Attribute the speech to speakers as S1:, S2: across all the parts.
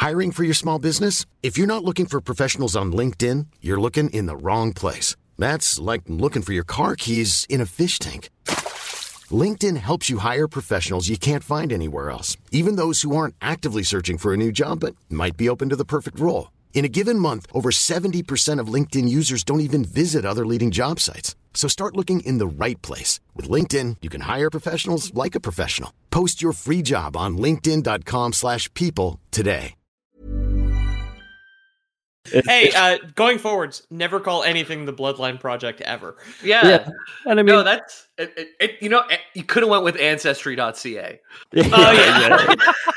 S1: Hiring for your small business? If you're not looking for professionals on LinkedIn, you're looking in the wrong place. That's like looking for your car keys in a fish tank. LinkedIn helps you hire professionals you can't find anywhere else, even those who aren't actively searching for a new job but might be open to the perfect role. In a given month, over 70% of LinkedIn users don't even visit other leading job sites. So start looking in the right place. With LinkedIn, you can hire professionals like a professional. Post your free job on linkedin.com/people today.
S2: Hey, going forwards, never call anything the Bloodline Project ever.
S3: Yeah.
S4: And I mean,
S3: No, that's it. You know, you could have went with Ancestry.ca.
S2: Oh, yeah.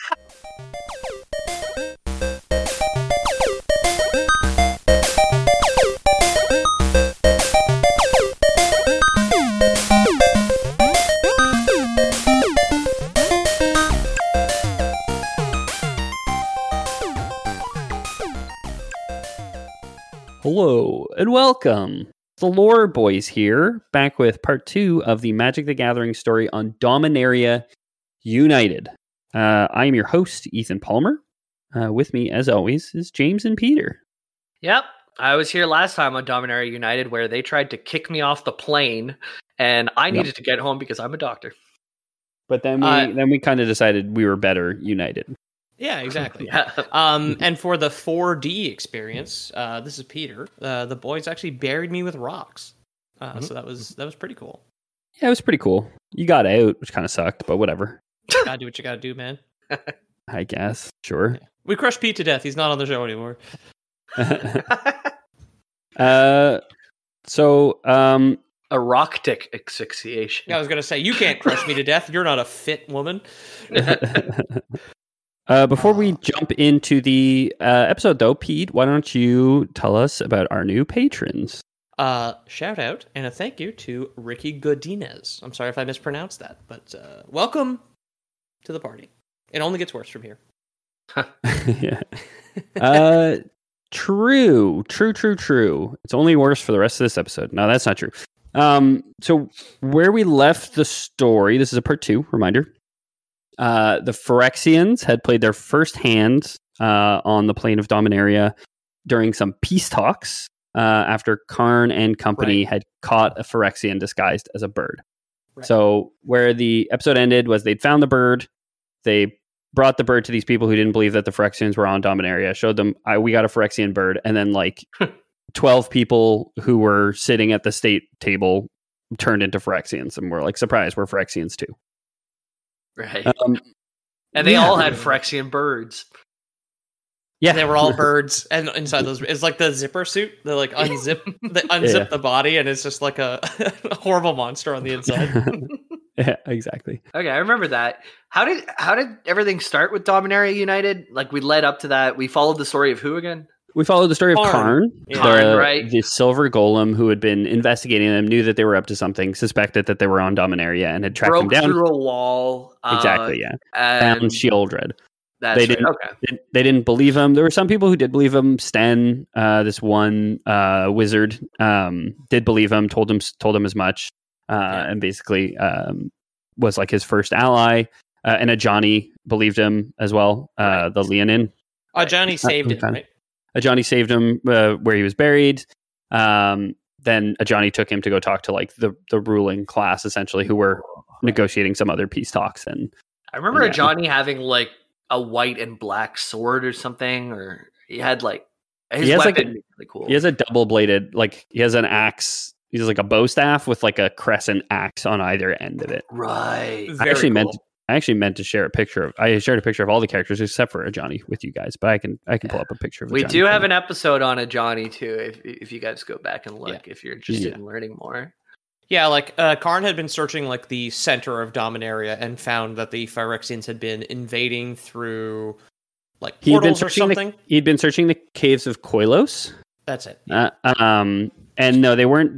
S4: Hello and welcome. The Lore Boys here, back with part 2 of the Magic the Gathering story on Dominaria United. I am your host, Ethan Palmer. With me, as always, is James and Peter.
S3: Yep. I was here last time on Dominaria United where they tried to kick me off the plane and I needed to get home because I'm a doctor.
S4: But then we kind of decided we were better united.
S2: Yeah, exactly.
S3: Yeah.
S2: And for the 4D experience, this is Peter. The boys actually buried me with rocks, so that was pretty cool.
S4: Yeah, it was pretty cool. You got out, which kind of sucked, but whatever.
S2: Gotta do what you gotta do, man.
S4: I guess, sure.
S2: Yeah. We crushed Pete to death. He's not on the show anymore.
S4: So,
S3: a rock tick asphyxiation.
S2: Yeah, I was gonna say, you can't crush me to death. You're not a fit woman.
S4: Before we jump into the episode, though, Pete, why don't you tell us about our new patrons?
S2: Shout out and a thank you to Ricky Godinez. I'm sorry if I mispronounced that, but welcome to the party. It only gets worse from here.
S4: Yeah. True. It's only worse for the rest of this episode. No, that's not true. So where we left the story, this is a part 2, reminder. The Phyrexians had played their first hand on the plane of Dominaria during some peace talks after Karn and company had caught a Phyrexian disguised as a bird. Right. So where the episode ended was they'd found the bird. They brought the bird to these people who didn't believe that the Phyrexians were on Dominaria, showed them, we got a Phyrexian bird, and then like 12 people who were sitting at the state table turned into Phyrexians and were like, surprise, we're Phyrexians too.
S3: Right. And they all had Phyrexian birds.
S2: Yeah, they were all birds, and inside those, it's like the zipper suit. They like unzip the body, and it's just like a horrible monster on the inside.
S4: Yeah, exactly.
S3: Okay, I remember that. How did everything start with Dominaria United? Like we led up to that. We followed the story of who again?
S4: We followed the story of Karn,
S3: right?
S4: The silver golem who had been investigating them, knew that they were up to something, suspected that they were on Dominaria, and had tracked them down.
S3: Broke through a wall.
S4: Exactly, yeah. Found Shieldred.
S3: They
S4: didn't believe him. There were some people who did believe him. Sten, this one wizard, did believe him. Told him as much, and basically was like his first ally. And Ajani believed him as well. The Leonin.
S2: Ajani saved him, right?
S4: Ajani saved him where he was buried. Then Ajani took him to go talk to like the ruling class, essentially, who were negotiating some other peace talks. And
S3: I remember Ajani having like a white and black sword or something, or he had like his weapon. Really cool.
S4: He has a double bladed, like he has an axe. He has like a bow staff with like a crescent axe on either end of it.
S3: Right.
S4: I actually meant to share a picture. I shared a picture of all the characters except for Ajani with you guys, but I can pull up a picture of Ajani.
S3: We do have an episode on Ajani too, if you guys go back and look, if you're interested in learning more.
S2: Yeah, like Karn had been searching like the center of Dominaria and found that the Phyrexians had been invading through like portals or something.
S4: He'd been searching the caves of Koilos.
S2: That's it.
S4: And no, they weren't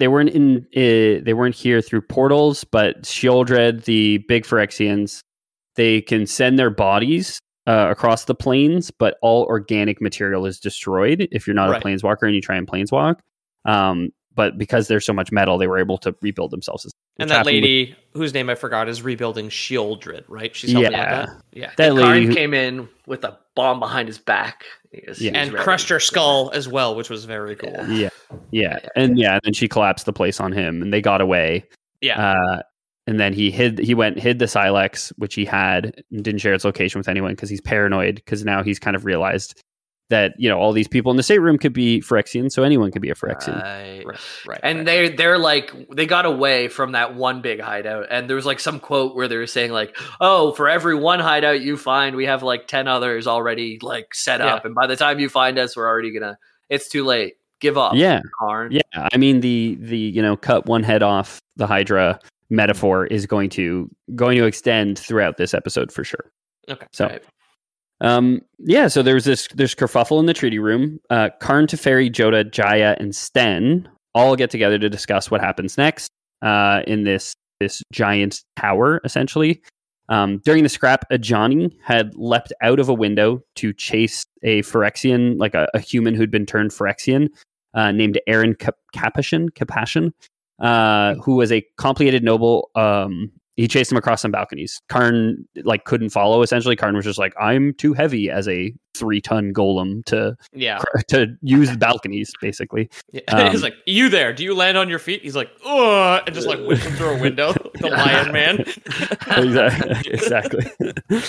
S4: here through portals, but Shieldred, the big Phyrexians, they can send their bodies across the plains, but all organic material is destroyed if you're not a planeswalker and you try and planeswalk. but because there's so much metal, they were able to rebuild themselves.
S2: And that lady, whose name I forgot, is rebuilding Shieldred, right? She's helping with that.
S3: Yeah.
S4: That lady
S3: Karn came in with a bomb behind his back.
S2: And crushed her skull as well, which was very cool.
S4: Yeah. And then she collapsed the place on him, and they got away.
S2: Yeah.
S4: And then he went and hid the Silex, which he had, and didn't share its location with anyone because he's paranoid, because now he's kind of realized that, all these people in the stateroom could be Phyrexian, so anyone could be a Phyrexian.
S3: Right. And they're like, they got away from that one big hideout, and there was like some quote where they were saying like, oh, for every one hideout you find, we have like 10 others already like set up, and by the time you find us, we're already it's too late. Give up. Karn.
S4: Yeah. I mean, the cut one head off the Hydra metaphor is going to extend throughout this episode for sure.
S2: Okay.
S4: So so there's kerfuffle in the treaty room. Karn, Teferi, Jodah, Jaya, and Sten all get together to discuss what happens next in this giant tower, essentially. During the scrap, Ajani had leapt out of a window to chase a Phyrexian, like a human who'd been turned Phyrexian, named Aaron Capashen, who was a complicated noble. He chased him across some balconies. Karn couldn't follow. Essentially, Karn was just like, "I'm too heavy as a 3-ton golem to use the balconies." Basically,
S2: he's like, "You there? Do you land on your feet?" He's like, "Oh," and just whips him through a window, like the Lion Man.
S4: Exactly.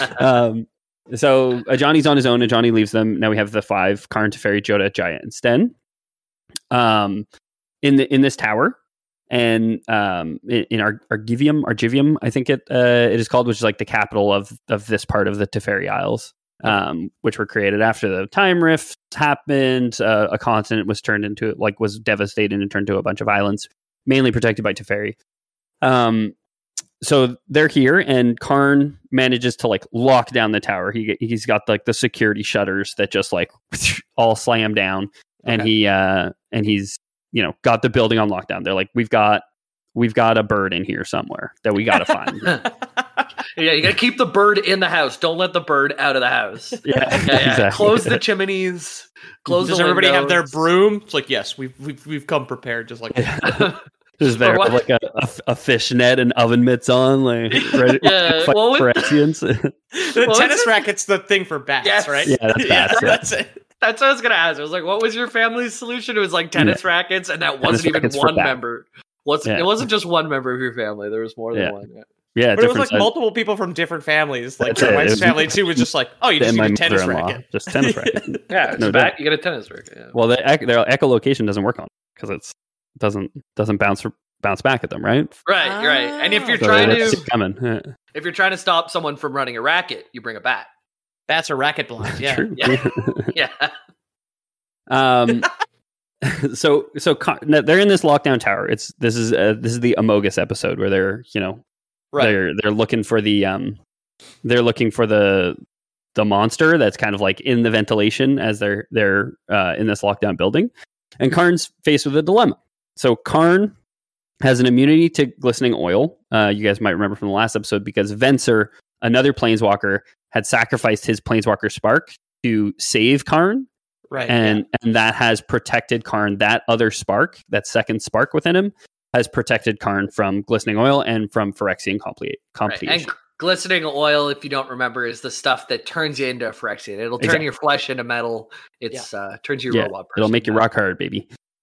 S4: So Ajani's on his own. Ajani leaves them. Now we have the 5: Karn, Teferi, Jodah, Jaya, and Sten. In this tower. And in Argivium, I think it is called, which is like the capital of this part of the Teferi Isles, which were created after the time rifts happened. A continent was turned into was devastated and turned into a bunch of islands, mainly protected by Teferi. So they're here, and Karn manages to lock down the tower. He's got the security shutters that just all slam down, and he's got the building on lockdown. They're like, we've got a bird in here somewhere that we got to find.
S3: Yeah, you got to keep the bird in the house. Don't let the bird out of the house.
S4: Yeah. Exactly.
S3: Close the chimneys.
S2: Does everybody have their broom? It's like, yes, we've come prepared. Just like
S4: is there a fish net and oven mitts on, ready to fight Phyrexians?
S2: The tennis racket's the thing for bats, right?
S4: Yeah, that's bats.
S2: That's it.
S3: That's what I was going to ask. I was like, what was your family's solution? It was tennis rackets, and that wasn't even one member. It wasn't just one member of your family. There was more than one.
S4: Yeah,
S2: but it was multiple people from different families. My family too was just like, oh, you just need a tennis racket.
S4: Just tennis racket.
S3: Yeah, it's back. You get a tennis racket. Yeah.
S4: Well, their echolocation doesn't work on it because it doesn't bounce back at them, right?
S3: Right. And if you're trying to stop someone from running a racket, you bring a bat.
S2: Bats are racket blind. Yeah.
S3: Yeah.
S4: So they're in this lockdown tower. This is the Amogus episode where they're they're looking for the monster that's kind of in the ventilation as they're in this lockdown building, and Karn's faced with a dilemma. So Karn has an immunity to glistening oil. You guys might remember from the last episode because Venser, another planeswalker, had sacrificed his planeswalker spark to save Karn.
S2: Right.
S4: And that has protected Karn. That other spark, that second spark within him, has protected Karn from glistening oil and from Phyrexian completion.
S3: Right. And glistening oil, if you don't remember, is the stuff that turns you into a Phyrexian. It'll turn your flesh into metal. It's turns you a robot person.
S4: It'll make you rock hard, baby.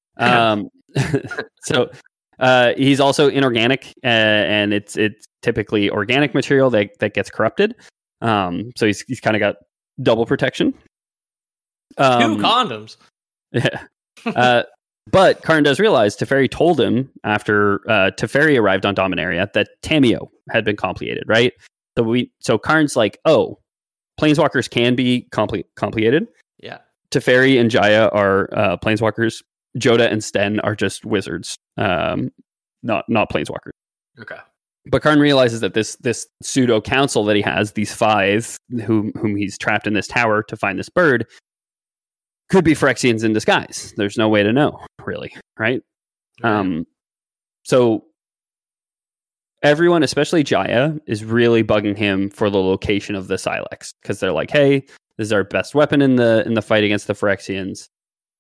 S4: So he's also inorganic, and it's typically organic material that gets corrupted. So he's kind of got double protection.
S2: 2 condoms.
S4: Yeah. But Karn does realize Teferi told him after Teferi arrived on Dominaria that Tamiyo had been completed, right? So Karn's like, oh, planeswalkers can be completed.
S2: Yeah.
S4: Teferi and Jaya are planeswalkers. Jodah and Sten are just wizards, not planeswalkers.
S3: Okay.
S4: But Karn realizes that this pseudo council that he has, these 5 whom he's trapped in this tower to find this bird, could be Phyrexians in disguise. There's no way to know, really, right? So everyone, especially Jaya, is really bugging him for the location of the Silex because they're like, "Hey, this is our best weapon in the fight against the Phyrexians.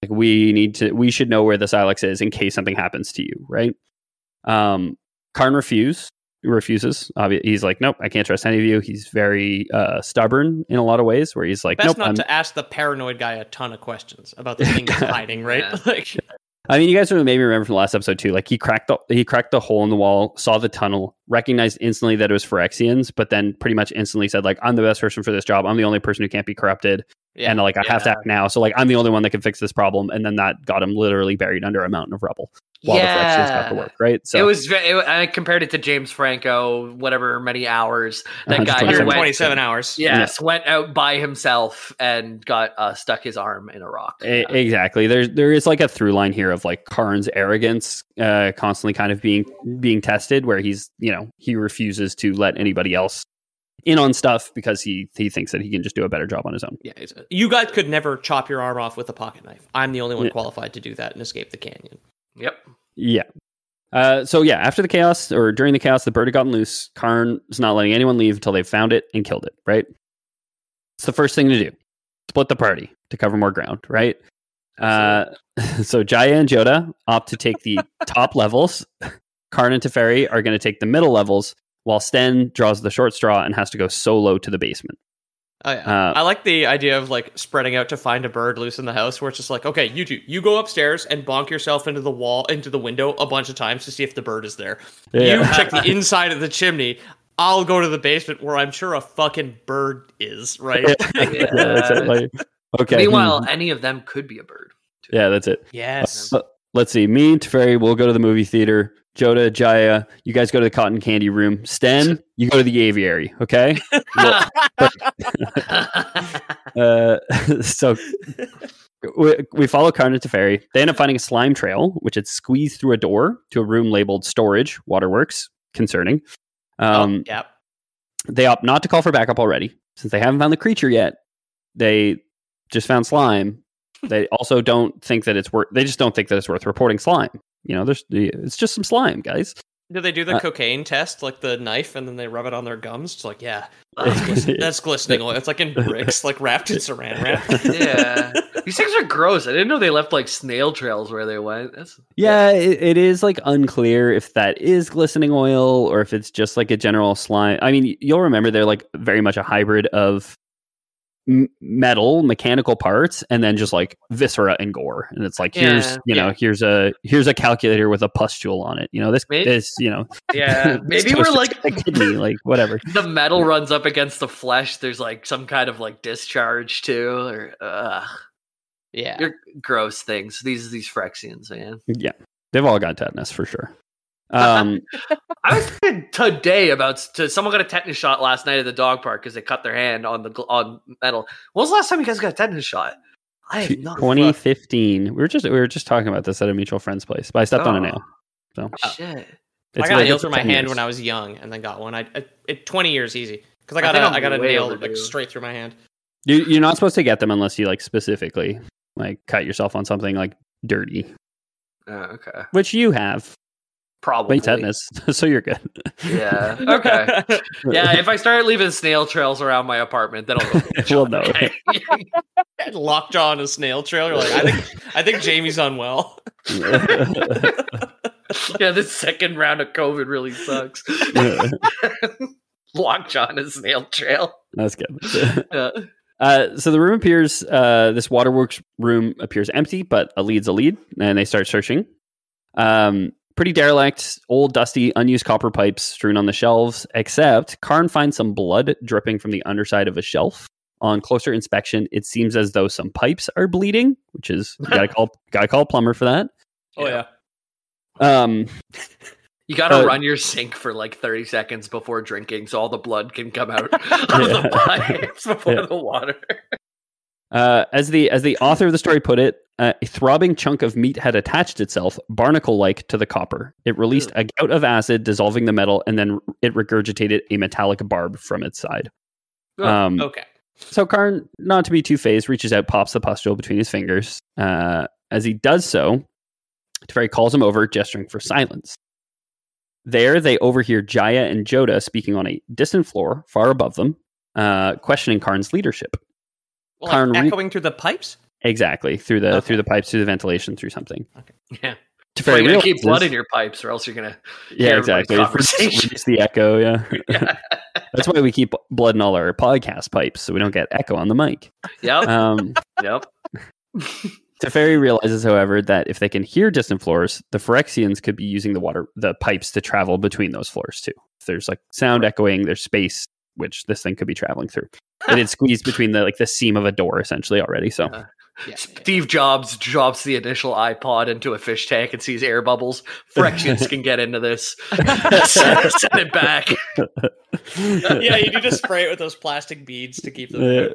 S4: Like we should know where the Silex is in case something happens to you, right? Karn refuses. He's like, nope, I can't trust any of you. He's very stubborn in a lot of ways, where he's like,
S2: best
S4: nope.
S2: Not to ask the paranoid guy a ton of questions about the thing he's hiding, right?
S3: Yeah.
S2: Like,
S4: I mean, you guys made me remember from the last episode too. Like he cracked the hole in the wall, saw the tunnel, recognized instantly that it was Phyrexians, but then pretty much instantly said, like, I'm the best person for this job. I'm the only person who can't be corrupted.
S2: yeah,
S4: And like I have to act now. So like I'm the only one that can fix this problem. And then that got him literally buried under a mountain of rubble while the Phyrexians got to work, right? So
S3: I compared it to James Franco, whatever many hours. That guy
S2: 127 hours.
S3: Yes, went out by himself and got stuck his arm in a rock.
S4: Exactly. There is like a through line here of like Karn's arrogance constantly kind of being tested, where he's, he refuses to let anybody else in on stuff because he thinks that he can just do a better job on his own.
S2: Yeah, you guys could never chop your arm off with a pocket knife. I'm the only one qualified to do that and escape the canyon.
S3: Yep.
S4: Yeah. After the chaos, or during the chaos, the bird had gotten loose. Karn is not letting anyone leave until they've found it and killed it, right? It's the first thing to do. Split the party to cover more ground, right? So Jaya and Joda opt to take the top levels. Karn and Teferi are going to take the middle levels, while Sten draws the short straw and has to go solo to the basement.
S2: Oh, yeah. I like the idea of like spreading out to find a bird loose in the house, where it's just like, okay, you go upstairs and bonk yourself into the window a bunch of times to see if the bird is there. Yeah. You check the inside of the chimney. I'll go to the basement where I'm sure a fucking bird is, right?
S4: Yeah, that's it. Like, okay.
S3: Meanwhile, any of them could be a bird. Too.
S4: Yeah, that's it.
S2: Yes.
S4: Let's see. Me and Teferi will go to the movie theater. Joda, Jaya, you guys go to the cotton candy room. Sten, you go to the aviary, okay? So we follow Karn and Teferi. They end up finding a slime trail, which had squeezed through a door to a room labeled storage, waterworks. Concerning.
S2: Yep.
S4: They opt not to call for backup already, since they haven't found the creature yet. They just found slime. They also don't think that it's worth. They just don't think that it's worth reporting slime. It's just some slime, guys.
S2: Do they do the cocaine test, like the knife, and then they rub it on their gums? It's like, yeah, that's glistening oil. It's like in bricks, like wrapped in saran wrap.
S3: Yeah, these things are gross. I didn't know they left like snail trails where they went.
S4: It is like unclear if that is glistening oil or if it's just like a general slime. I mean, you'll remember they're like very much a hybrid of metal mechanical parts and then just like viscera and gore, and it's like here's a calculator with a pustule on it, maybe
S3: we're like
S4: a kidney, like whatever.
S3: The metal runs up against the flesh, there's like some kind of like discharge too, or they're gross things, these Phyrexians, man. Yeah,
S4: they've all got tetanus for sure.
S3: I was thinking today about someone got a tetanus shot last night at the dog park because they cut their hand on metal. When was the last time you guys got a tetanus shot? I have not.
S4: 2015. We were just talking about this at a mutual friend's place, but I stepped on a nail. So
S3: shit.
S2: I got a nail through my hand when I was young, and then got one. 20 years easy because I got a nail like straight through my hand.
S4: You're not supposed to get them unless you like specifically like cut yourself on something like dirty.
S3: Okay.
S4: Which you have.
S3: Probably
S4: tetanus, so you're good.
S3: Yeah. Okay. Yeah. If I start leaving snail trails around my apartment, then I'll go.
S4: Well, no.
S2: Okay. Lockjaw on a snail trail. You're like, I think Jamie's unwell.
S3: Yeah, this second round of COVID really sucks. Lockjaw on a snail trail.
S4: That's good. So the room appears. This waterworks room appears empty, but leads a lead, and they start searching. Pretty derelict, old, dusty, unused copper pipes strewn on the shelves, except Karn finds some blood dripping from the underside of a shelf. On closer inspection, it seems as though some pipes are bleeding, which is, gotta call a plumber for that.
S2: Oh, yeah.
S3: You gotta run your sink for like 30 seconds before drinking so all the blood can come out of the pipes before the water.
S4: As the author of the story put it, a throbbing chunk of meat had attached itself, barnacle-like, to the copper. It released a gout of acid, dissolving the metal, and then it regurgitated a metallic barb from its side.
S2: Okay.
S4: So Karn, not to be too phased, reaches out, pops the pustule between his fingers. As he does so, Teferi calls him over, gesturing for silence. There, they overhear Jaya and Joda speaking on a distant floor, far above them, questioning Karn's leadership.
S2: Well, like echoing through the pipes?
S4: Exactly, through the pipes, through the ventilation, through something.
S3: Okay. Yeah.
S4: Teferi
S3: You're gonna keep blood in your pipes, or else you're gonna
S4: exactly. Reduce the echo. Yeah. That's why we keep blood in all our podcast pipes, so we don't get echo on the mic.
S3: Yep. Yep.
S4: Teferi realizes, however, that if they can hear distant floors, the Phyrexians could be using the pipes to travel between those floors too. If there's like sound echoing, there's space which this thing could be traveling through. It had squeezed between the seam of a door essentially already. So
S3: Steve Jobs drops the initial iPod into a fish tank and sees air bubbles. Phyrexians can get into this. Send it back.
S2: Yeah, you need to spray it with those plastic beads to keep them.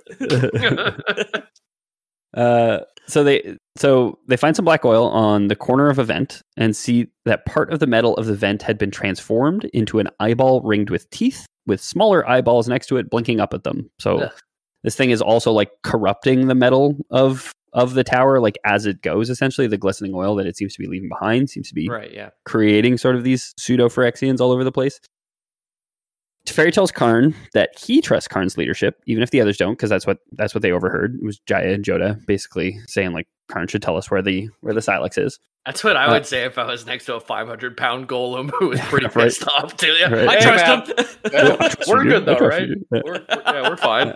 S4: So they find some black oil on the corner of a vent and see that part of the metal of the vent had been transformed into an eyeball ringed with teeth, with smaller eyeballs next to it blinking up at them. So this thing is also like corrupting the metal of the tower, like as it goes. Essentially, the glistening oil that it seems to be leaving behind seems to be creating sort of these pseudo Phyrexians all over the place. Teferi tells Karn that he trusts Karn's leadership, even if the others don't, because that's what they overheard. It was Jaya and Joda basically saying like Karn should tell us where the Silex is.
S3: That's what I would say if I was next to a 500-pound golem who was pretty pissed off too. Yeah.
S4: Right.
S2: I trust him.
S3: We're good though, right? We're fine.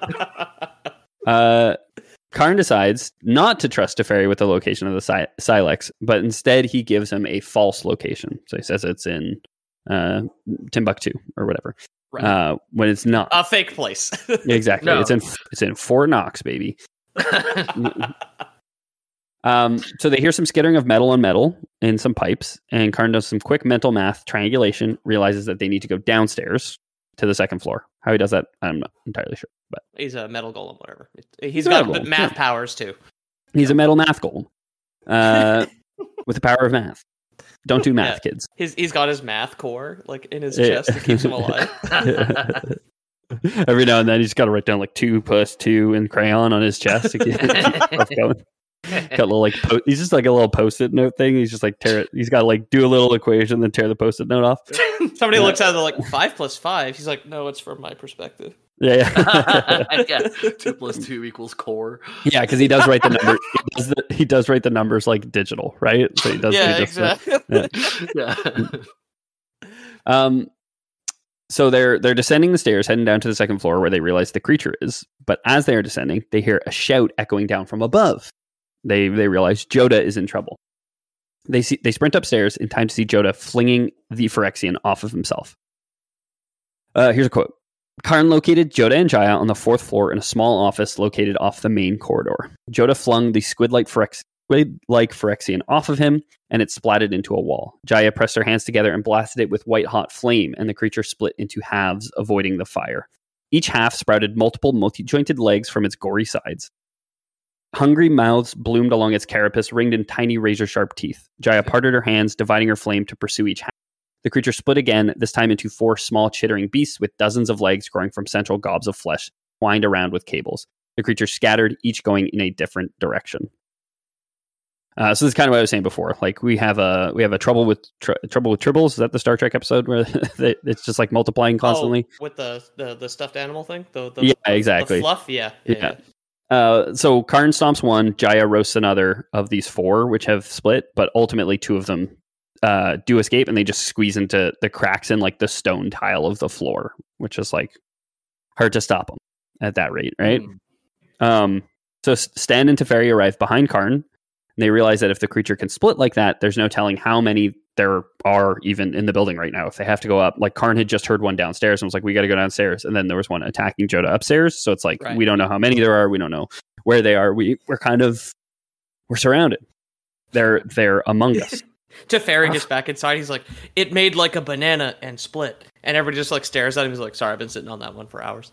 S4: Karn decides not to trust Teferi with the location of the Silex, but instead he gives him a false location. So he says it's in Timbuktu or whatever. Right. When it's not
S2: a fake place.
S4: Exactly. No. It's in Fort Knox, baby. So they hear some skittering of metal on metal in some pipes, and Karn does some quick mental math triangulation, realizes that they need to go downstairs to the second floor. How he does that, I'm not entirely sure. But
S2: he's a metal golem, whatever. He's got math powers too.
S4: He's a metal math golem with the power of math. Don't do math, kids.
S2: He's got his math core like in his chest that keeps him alive.
S4: Every now and then he's got to write down like 2 + 2 in crayon on his chest to keep stuff going. Got a little he's just like a little post-it note thing. He's just like he's got to like do a little equation, then tear the post-it note off.
S2: Somebody looks at it like 5 + 5. He's like, no, it's from my perspective.
S4: Yeah.
S3: 2 + 2 = core.
S4: Yeah, because he does write the number. He does write the numbers like digital, right? So he does.
S2: Yeah, exactly.
S4: So they're descending the stairs, heading down to the second floor where they realize the creature is. But as they are descending, they hear a shout echoing down from above. They realize Joda is in trouble. They sprint upstairs in time to see Joda flinging the Phyrexian off of himself. Here's a quote. Karn located Joda and Jaya on the 4th floor in a small office located off the main corridor. Joda flung the squid-like Phyrexian off of him, and it splatted into a wall. Jaya pressed her hands together and blasted it with white-hot flame, and the creature split into halves, avoiding the fire. Each half sprouted multiple multi-jointed legs from its gory sides. Hungry mouths bloomed along its carapace, ringed in tiny razor-sharp teeth. Jaya parted her hands, dividing her flame to pursue each half. The creature split again, this time into 4 small chittering beasts with dozens of legs growing from central gobs of flesh, twined around with cables. The creature scattered, each going in a different direction. So this is kind of what I was saying before. Like we have a trouble with tribbles. Is that the Star Trek episode where it's just like multiplying constantly?
S2: With the stuffed animal thing?
S4: Yeah, exactly.
S2: The fluff? Yeah.
S4: So Karn stomps one, Jaya roasts another of these 4, which have split, but ultimately 2 of them do escape, and they just squeeze into the cracks in like the stone tile of the floor, which is like hard to stop them at that rate, right? So Stan and Teferi arrive behind Karn, and they realize that if the creature can split like that, there's no telling how many there are even in the building right now. If they have to go up, like Karn had just heard one downstairs and was like, we got to go downstairs. And then there was one attacking Joda upstairs. So it's like, we don't know how many there are. We don't know where they are. We're surrounded. They're among us.
S2: Teferi gets back inside. He's like, it made like a banana and split. And everybody just like stares at him. He's like, sorry, I've been sitting on that one for hours.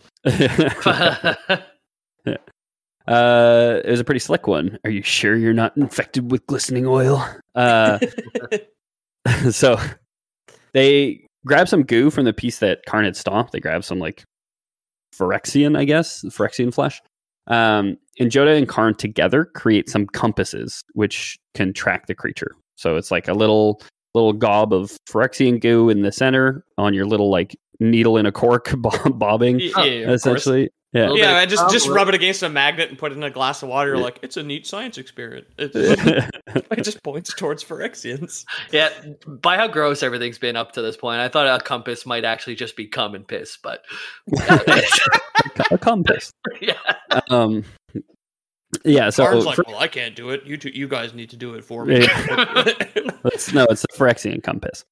S4: It was a pretty slick one. Are you sure you're not infected with glistening oil? So they grab some goo from the piece that Karn had stomped. They grab some like Phyrexian, I guess, Phyrexian flesh. And Joda and Karn together create some compasses which can track the creature. So it's like a little gob of Phyrexian goo in the center on your little like needle in a cork bobbing, essentially.
S2: Yeah, just rub it against a magnet and put it in a glass of water. You're like, it's a neat science experiment. It just points towards Phyrexians.
S3: Yeah, by how gross everything's been up to this point, I thought a compass might actually just be cum and piss, but
S4: a compass.
S3: Yeah.
S4: So
S2: Karn's like, well, I can't do it. You guys need to do it for me.
S4: It's the Phyrexian compass.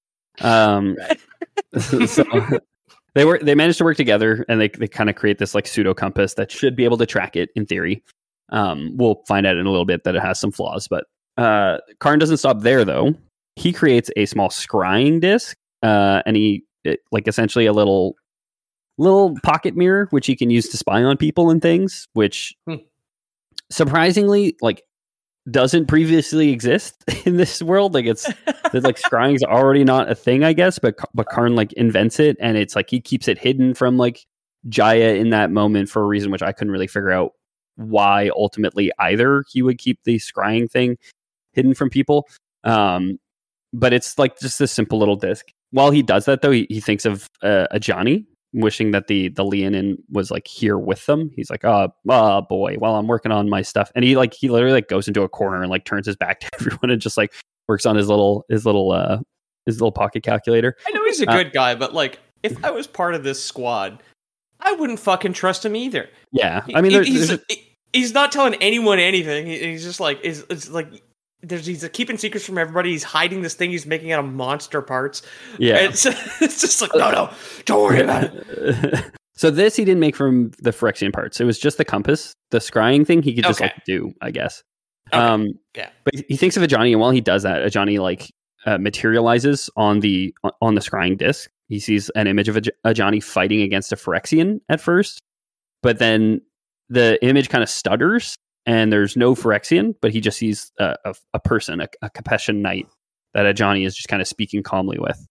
S4: So they managed to work together, and they kind of create this like pseudo compass that should be able to track it in theory. We'll find out in a little bit that it has some flaws, but Karn doesn't stop there though. He creates a small scrying disc, and essentially a little pocket mirror which he can use to spy on people and things, which surprisingly doesn't previously exist in this world. Scrying's already not a thing, I guess, but Karn invents it, and it's he keeps it hidden from Jaya in that moment for a reason which I couldn't really figure out why ultimately either. He would keep the scrying thing hidden from people, but it's just this simple little disc. While he does that though, he thinks of Ajani, wishing that the Leonin was here with them. He's like, oh boy, while I'm working on my stuff, and he literally goes into a corner and turns his back to everyone and just works on his little pocket calculator.
S2: I know he's a good guy, but if I was part of this squad, I wouldn't fucking trust him either.
S4: Yeah, I mean,
S2: he's not telling anyone anything. He's just he's keeping secrets from everybody. He's hiding this thing he's making out of monster parts.
S4: Yeah,
S2: and it's just no, don't worry about it.
S4: So this he didn't make from the Phyrexian parts. It was just the compass, the scrying thing. He could just do, I guess.
S2: Okay. Yeah.
S4: But he thinks of Ajani, and while he does that, Ajani materializes on the scrying disc. He sees an image of Ajani fighting against a Phyrexian at first, but then the image kind of stutters, and there's no Phyrexian, but he just sees a person, a Capetian knight that Ajani is just kind of speaking calmly with.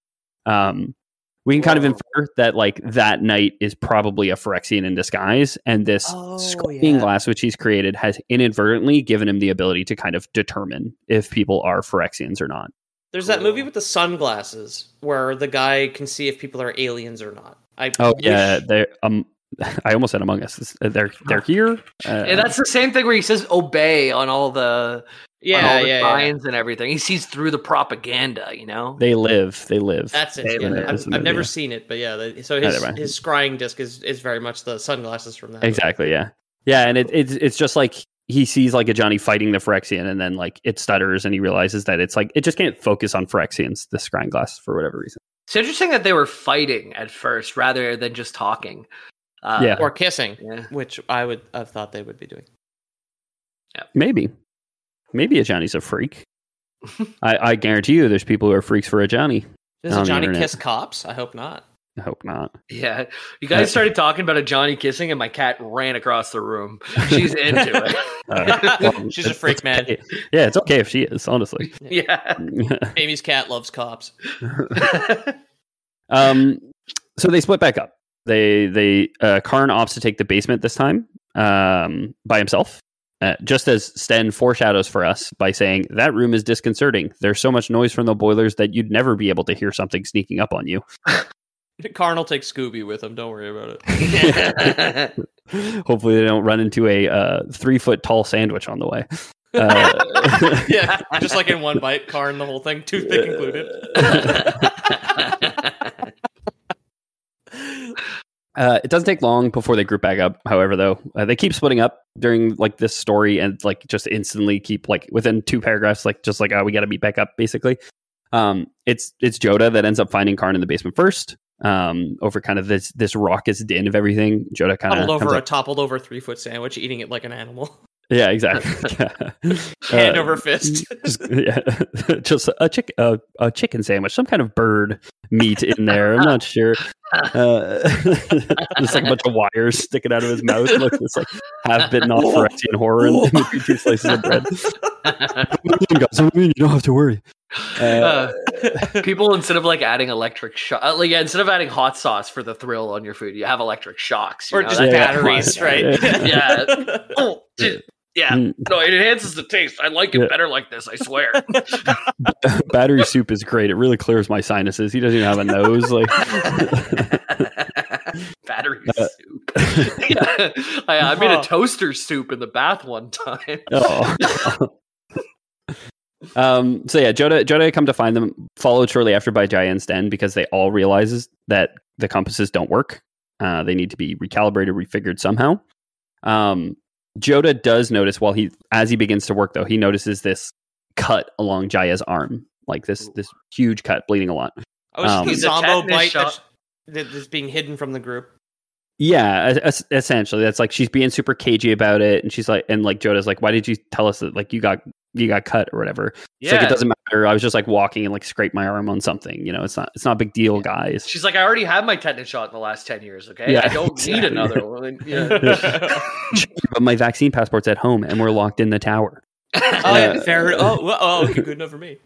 S4: We can kind of infer that that knight is probably a Phyrexian in disguise, and this scrying glass which he's created has inadvertently given him the ability to kind of determine if people are Phyrexians or not.
S2: There's that movie with the sunglasses where the guy can see if people are aliens or not.
S4: I almost said Among Us. They're here.
S3: And that's the same thing where he says obey on all the signs and everything. He sees through the propaganda,
S4: They live.
S2: That's it. I've never seen it, but so his scrying disc is very much the sunglasses from that.
S4: Exactly, movie. Yeah, and it's just he sees Ajani fighting the Phyrexian, and then it stutters, and he realizes that it's it just can't focus on Phyrexians, the scrying glass, for whatever reason.
S3: It's interesting that they were fighting at first rather than just talking.
S2: Or kissing, which I would have thought they would be doing.
S3: Yeah.
S4: Maybe Ajani's a freak. I guarantee you there's people who are freaks for Ajani.
S2: Does Ajani kiss cops? I hope not.
S4: I hope not.
S3: Yeah. You guys started talking about Ajani kissing, and my cat ran across the room. She's into it.
S2: She's a freak, man.
S4: Yeah, it's okay if she is, honestly.
S3: Yeah.
S2: Amy's cat loves cops.
S4: So they split back up. They Karn opts to take the basement this time by himself, just as Sten foreshadows for us by saying that room is disconcerting. There's so much noise from the boilers that you'd never be able to hear something sneaking up on you.
S2: Karn will take Scooby with him. Don't worry about it.
S4: Hopefully they don't run into a 3-foot tall sandwich on the way.
S2: Yeah, just in one bite, Karn the whole thing, toothpick included.
S4: It doesn't take long before they group back up. However, though, they keep splitting up during this story, and just instantly keep within 2 paragraphs, we got to meet back up. Basically, it's Joda that ends up finding Karn in the basement first. Over kind of this raucous din of everying. Joda kind of
S2: toppled over 3-foot sandwich, eating it like an animal.
S4: Yeah, exactly.
S2: Hand over fist.
S4: just a chicken sandwich, some kind of bird meat in there. I'm not sure. Just a bunch of wires sticking out of his mouth. Looks this half bitten off Phyrexian horror in between 2 slices of bread. You don't have to worry.
S3: People, instead of adding electric shock, instead of adding hot sauce for the thrill on your food, you have electric shocks,
S2: or just batteries, right?
S3: Yeah. Yeah, no, it enhances the taste. I like it better like this, I swear.
S4: Battery soup is great. It really clears my sinuses. He doesn't even have a nose. Like
S3: battery soup. I made a toaster soup in the bath one time.
S4: So yeah, Joda come to find them, followed shortly after by Jaya and Sten, because they all realizes that the compasses don't work. They need to be recalibrated, refigured somehow. Joda does notice as he begins to work, though, he notices this cut along Jaya's arm, like this huge cut bleeding a lot.
S2: Oh, it's the Zombo bite that's being hidden from the group.
S4: Yeah, essentially, that's like she's being super cagey about it, and she's like, Joda's like, "Why did you tell us that like you got cut or whatever?" It's like, it doesn't matter. I was just like walking and like scraped my arm on something. It's not a big deal, guys.
S3: She's like, I already had my tetanus shot in the last 10 years. Okay, I don't need another one.
S4: But my vaccine passport's at home, and we're locked in the tower.
S2: Fair. Okay, good enough for me.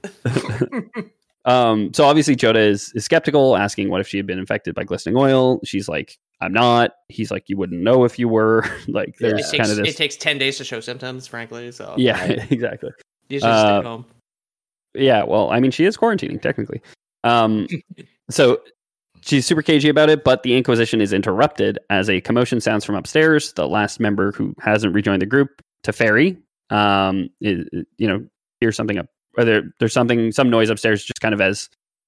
S4: So obviously Joda is skeptical, asking what if she had been infected by glistening oil. She's like, I'm not. He's like, you wouldn't know if you were. Like, there's kind of this.
S2: It takes 10 days to show symptoms, frankly. So
S4: yeah, exactly.
S2: You should stay home.
S4: Yeah, well, I mean, she is quarantining technically. So she's super cagey about it, but the Inquisition is interrupted as a commotion sounds from upstairs. The last member who hasn't rejoined the group, Teferi, hears something up. Or there's some noise upstairs, just kind of as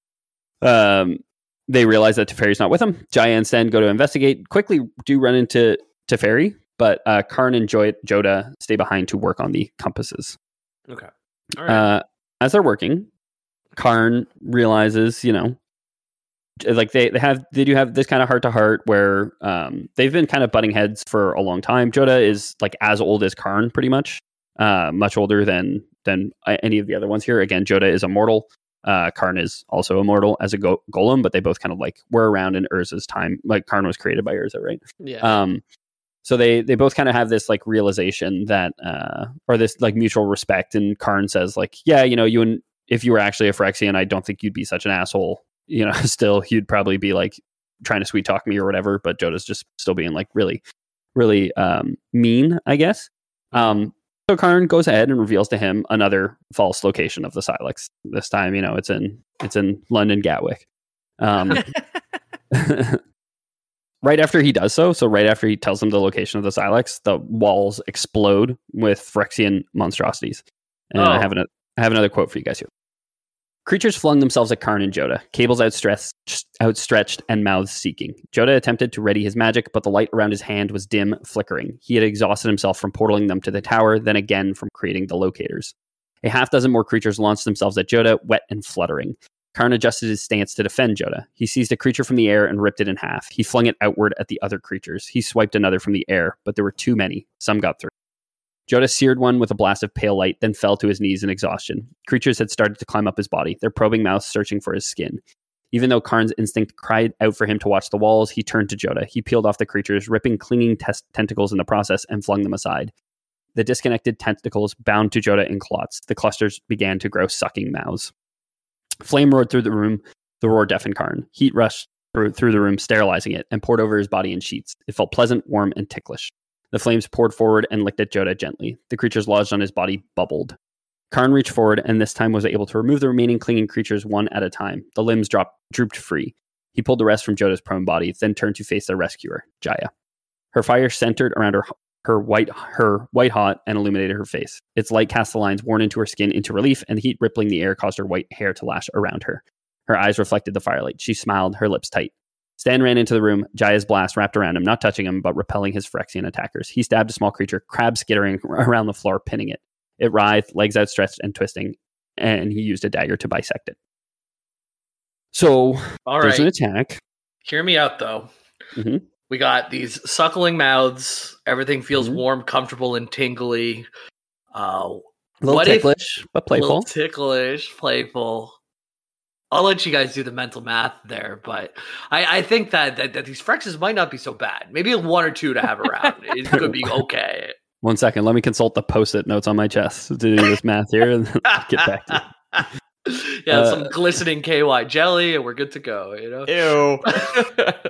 S4: they realize that Teferi's not with them. Jaya and Sten go to investigate. Quickly do run into Teferi, but Karn and Joda stay behind to work on the compasses.
S3: Okay. All right.
S4: As they're working, Karn realizes, like they do have this kind of heart to heart where they've been kind of butting heads for a long time. Joda is like as old as Karn, pretty much, much older than any of the other ones here. Again, Joda is immortal. Karn is also immortal as a golem, but they both kind of like were around in Urza's time. Like Karn was created by Urza, right?
S3: Yeah.
S4: So they both kind of have this like realization that, or this like mutual respect. And Karn says like, yeah, if you were actually a Phyrexian, I don't think you'd be such an asshole. Still, you'd probably be like trying to sweet talk me or whatever. But Joda's just still being like really, really mean, I guess. So Karn goes ahead and reveals to him another false location of the Silex. This time, it's in London Gatwick. Right after he does so right after he tells him the location of the Silex, the walls explode with Phyrexian monstrosities. And I have another quote for you guys here. Creatures flung themselves at Karn and Joda, cables outstretched and mouths seeking. Joda attempted to ready his magic, but the light around his hand was dim, flickering. He had exhausted himself from portaling them to the tower, then again from creating the locators. A half dozen more creatures launched themselves at Joda, wet and fluttering. Karn adjusted his stance to defend Joda. He seized a creature from the air and ripped it in half. He flung it outward at the other creatures. He swiped another from the air, but there were too many. Some got through. Joda seared one with a blast of pale light, then fell to his knees in exhaustion. Creatures had started to climb up his body, their probing mouths searching for his skin. Even though Karn's instinct cried out for him to watch the walls, he turned to Joda. He peeled off the creatures, ripping clinging tentacles in the process, and flung them aside. The disconnected tentacles bound to Joda in clots. The clusters began to grow sucking mouths. Flame roared through the room. The roar deafened Karn. Heat rushed through the room, sterilizing it, and poured over his body in sheets. It felt pleasant, warm, and ticklish. The flames poured forward and licked at Joda gently. The creatures lodged on his body bubbled. Karn reached forward and this time was able to remove the remaining clinging creatures one at a time. The limbs drooped free. He pulled the rest from Joda's prone body, then turned to face their rescuer, Jaya. Her fire centered around her white hot and illuminated her face. Its light cast the lines worn into her skin into relief, and the heat rippling the air caused her white hair to lash around her. Her eyes reflected the firelight. She smiled, her lips tight. Stan ran into the room. Jaya's blast wrapped around him, not touching him, but repelling his Phyrexian attackers. He stabbed a small creature, crab skittering around the floor, pinning it. It writhed, legs outstretched and twisting, and he used a dagger to bisect it. So, there's an attack.
S3: Hear me out, though.
S4: Mm-hmm.
S3: We got these suckling mouths. Everything feels warm, comfortable, and tingly.
S4: A little ticklish, but playful.
S3: A little ticklish, playful. I'll let you guys do the mental math there, but I think that these Phyrexes might not be so bad. Maybe one or two to have around. It could be okay.
S4: 1 second. Let me consult the post-it notes on my chest to do this math here and then get back to it.
S3: Yeah, some glistening KY jelly, and we're good to go.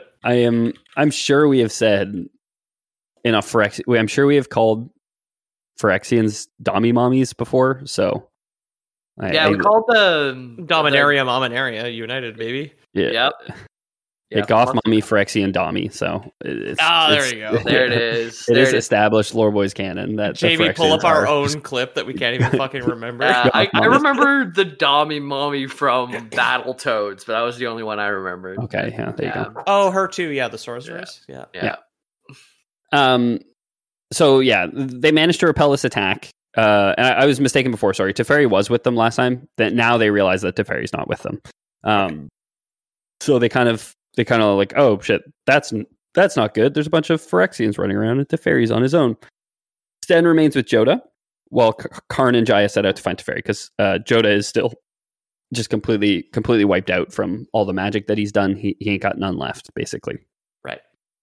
S2: Ew.
S4: I'm sure we have said enough Phyrexian. I'm sure we have called Phyrexians Dami mommies before, so
S3: we called the
S2: Dominaria Mominaria United, baby.
S3: Yep.
S4: Goth mommy, Phyrexian Dami. So
S2: there you go.
S3: There it is.
S4: It is established Lore Boys canon that
S2: Jamie pull up our own clip that we can't even fucking remember.
S3: I remember the Dami mommy from Battletoads, but that was the only one I remembered.
S4: Okay, yeah, there you go.
S2: Oh, her too. Yeah, the sorceress.
S3: Yeah.
S4: So yeah, they managed to repel this attack. And I was mistaken before. Sorry, Teferi was with them last time. That now they realize that Teferi's not with them. So they kind of like, oh shit, that's not good. There's a bunch of Phyrexians running around, and Teferi's on his own. Sten remains with Jodah, while Karn and Jaya set out to find Teferi because Jodah is still just completely wiped out from all the magic that he's done. He ain't got none left, basically.
S2: Right.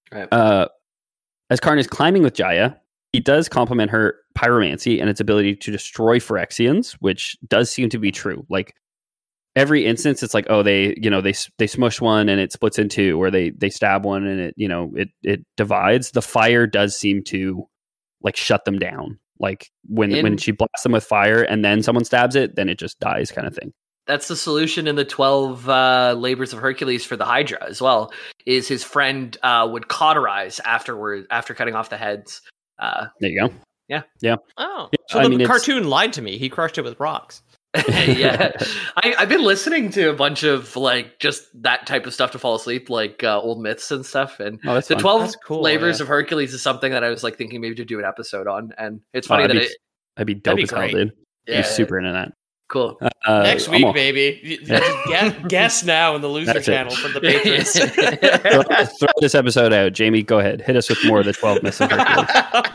S4: As Karn is climbing with Jaya, he does compliment her pyromancy and its ability to destroy Phyrexians, which does seem to be true. Like every instance, it's like, oh, they smush one and it splits in two, or they stab one and it divides. The fire does seem to like shut them down. Like when she blasts them with fire and then someone stabs it, then it just dies, kind of thing.
S3: That's the solution in the 12 labors of Hercules for the Hydra as well. Is his friend would cauterize after cutting off the heads.
S4: There you go.
S3: Yeah.
S2: Oh, so the cartoon lied to me. He crushed it with rocks.
S3: Yeah, I've been listening to a bunch of like just that type of stuff to fall asleep, like old myths and stuff. And
S4: the
S3: fun. 12 labors of Hercules is something that I was like thinking maybe to do an episode on. And it's funny
S4: that'd be dope as hell, dude.
S3: Yeah,
S4: be super into that.
S3: Cool.
S2: Next week, baby. Guess now in the loser channel for the patrons.
S4: throw this episode out. Jamie, go ahead. Hit us with more of the 12 myths of Hercules.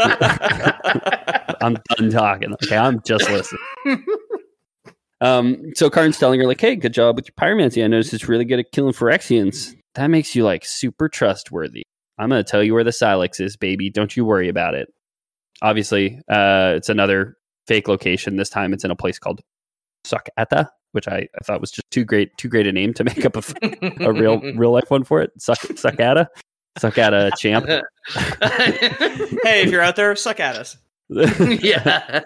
S4: I'm done talking. Okay, I'm just listening. So Karn's telling her like, hey, good job with your pyromancy. I noticed it's really good at killing Phyrexians. That makes you like super trustworthy. I'm going to tell you where the Silex is, baby. Don't you worry about it. Obviously, it's another fake location. This time it's in a place called Sakata, which I thought was just too great a name to make up a real life one for it. Sakata champ.
S2: Hey, if you're out there, suck at us.
S3: Yeah.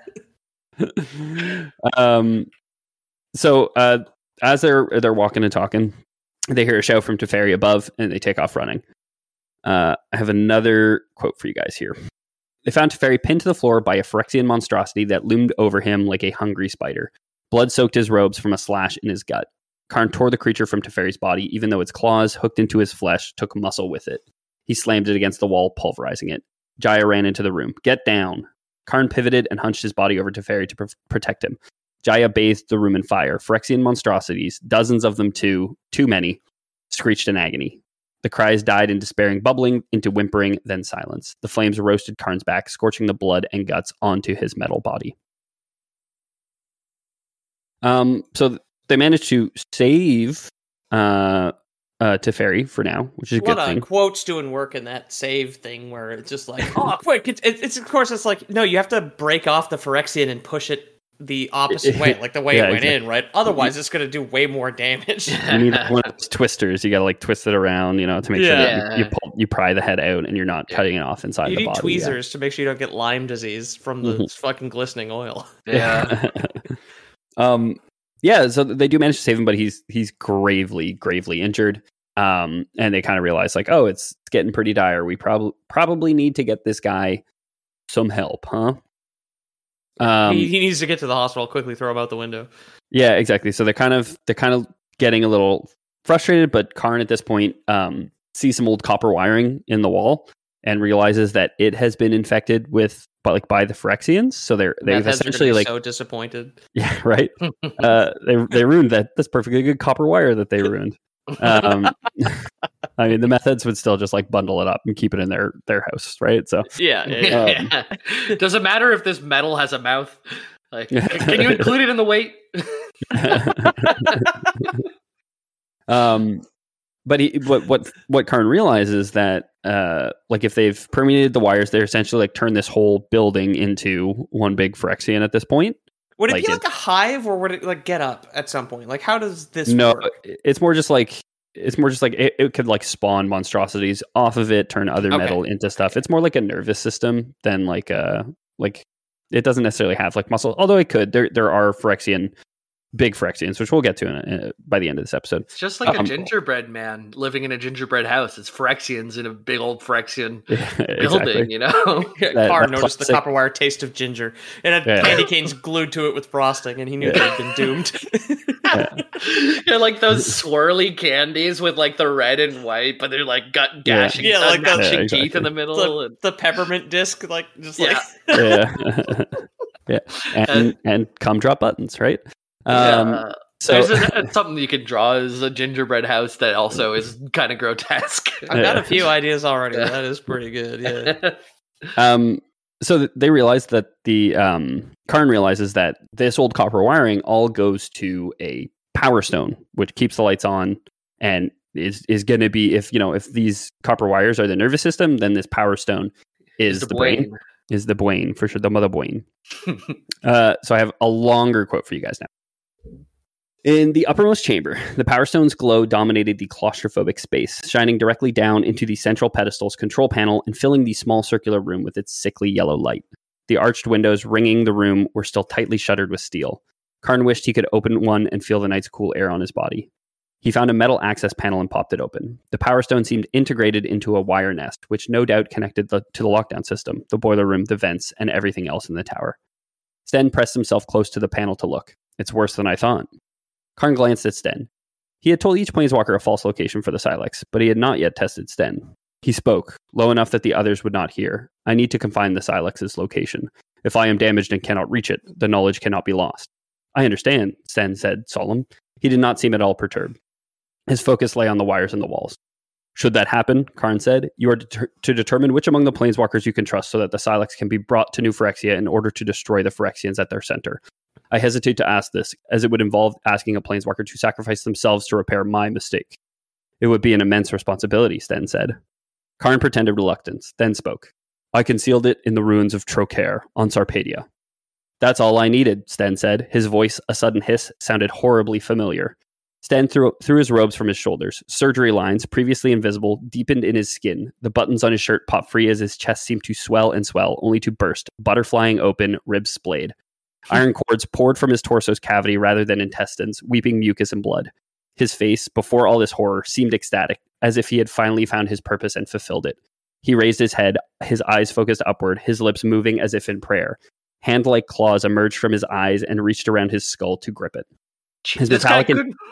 S4: So as they're walking and talking, they hear a shout from Teferi above, and they take off running. I have another quote for you guys here. They found Teferi pinned to the floor by a Phyrexian monstrosity that loomed over him like a hungry spider. Blood soaked his robes from a slash in his gut. Karn tore the creature from Teferi's body, even though its claws, hooked into his flesh, took muscle with it. He slammed it against the wall, pulverizing it. Jaya ran into the room. Get down. Karn pivoted and hunched his body over Teferi to protect him. Jaya bathed the room in fire. Phyrexian monstrosities, dozens of them too many, screeched in agony. The cries died in despairing bubbling, into whimpering, then silence. The flames roasted Karn's back, scorching the blood and guts onto his metal body. So they managed to save Teferi for now, which is a good thing.
S2: Quotes doing work in that save thing where it's just like, oh, quick! It's of course it's like, no, you have to break off the Phyrexian and push it the opposite way, like the way it went in, right? Otherwise, it's going to do way more damage.
S4: You need one of those twisters. You got to like twist it around, to make sure that you pry the head out and you're not cutting it off inside the body. You need
S2: tweezers to make sure you don't get Lyme disease from the fucking glistening oil.
S3: Yeah.
S4: So they do manage to save him, but he's gravely injured. And they kind of realize like, oh, it's getting pretty dire. We probably need to get this guy some help, huh?
S2: He needs to get to the hospital. Quickly throw him out the window.
S4: Yeah, exactly. So they're kind of getting a little frustrated, but Karn at this point sees some old copper wiring in the wall and realizes that it has been infected by the Phyrexians. So they've essentially like
S2: so disappointed.
S4: Yeah, right. They ruined that. That's perfectly good copper wire that they ruined. I mean, the methods would still just like bundle it up and keep it in their house, right? So
S3: yeah. Does it matter if this metal has a mouth? Like, can you include it in the weight?
S4: But what Karn realizes is that like if they've permeated the wires, they're essentially like turned this whole building into one big Phyrexian at this point.
S2: Would it be like a hive, or would it like get up at some point? Like, how does this work?
S4: No, it's more just like it could like spawn monstrosities off of it, turn other metal into stuff. It's more like a nervous system than like It doesn't necessarily have like muscle, although it could. There are big Phyrexians, which we'll get to by the end of this episode.
S3: It's just like a gingerbread man living in a gingerbread house. It's Phyrexians in a big old Phyrexian building, you know?
S2: Carr noticed the copper wire taste of ginger. It had candy canes glued to it with frosting, and he knew they'd been doomed.
S3: Like those swirly candies with like the red and white, but they're like gashing teeth in the middle.
S2: The peppermint disc, like just
S4: and cum drop buttons, right?
S3: So there's something you can draw as a gingerbread house that also is kind of grotesque.
S2: I've got a few ideas already. That is pretty good.
S4: So they realize that Karn realizes that this old copper wiring all goes to a power stone, which keeps the lights on and is going to be, if these copper wires are the nervous system, then this power stone is the brain. Is the brain for sure, the mother brain. So I have a longer quote for you guys now. In the uppermost chamber, the Power Stone's glow dominated the claustrophobic space, shining directly down into the central pedestal's control panel and filling the small circular room with its sickly yellow light. The arched windows ringing the room were still tightly shuttered with steel. Karn wished he could open one and feel the night's cool air on his body. He found a metal access panel and popped it open. The Power Stone seemed integrated into a wire nest, which no doubt connected to the lockdown system, the boiler room, the vents, and everything else in the tower. Sten pressed himself close to the panel to look. It's worse than I thought. Karn glanced at Sten. He had told each planeswalker a false location for the Silex, but he had not yet tested Sten. He spoke, low enough that the others would not hear. I need to confine the Silex's location. If I am damaged and cannot reach it, the knowledge cannot be lost. I understand, Sten said, solemn. He did not seem at all perturbed. His focus lay on the wires and the walls. Should that happen, Karn said, you are to determine which among the planeswalkers you can trust so that the Silex can be brought to New Phyrexia in order to destroy the Phyrexians at their center. I hesitate to ask this, as it would involve asking a planeswalker to sacrifice themselves to repair my mistake. It would be an immense responsibility, Sten said. Karn pretended reluctance, then spoke. I concealed it in the ruins of Trocaire, on Sarpedia. That's all I needed, Sten said. His voice, a sudden hiss, sounded horribly familiar. Sten threw his robes from his shoulders. Surgery lines, previously invisible, deepened in his skin. The buttons on his shirt popped free as his chest seemed to swell and swell, only to burst, butterflying open, ribs splayed. Iron cords poured from his torso's cavity rather than intestines, weeping mucus and blood. His face, before all this horror, seemed ecstatic, as if he had finally found his purpose and fulfilled it. He raised his head, his eyes focused upward, his lips moving as if in prayer. Hand-like claws emerged from his eyes and reached around his skull to grip it. His metallic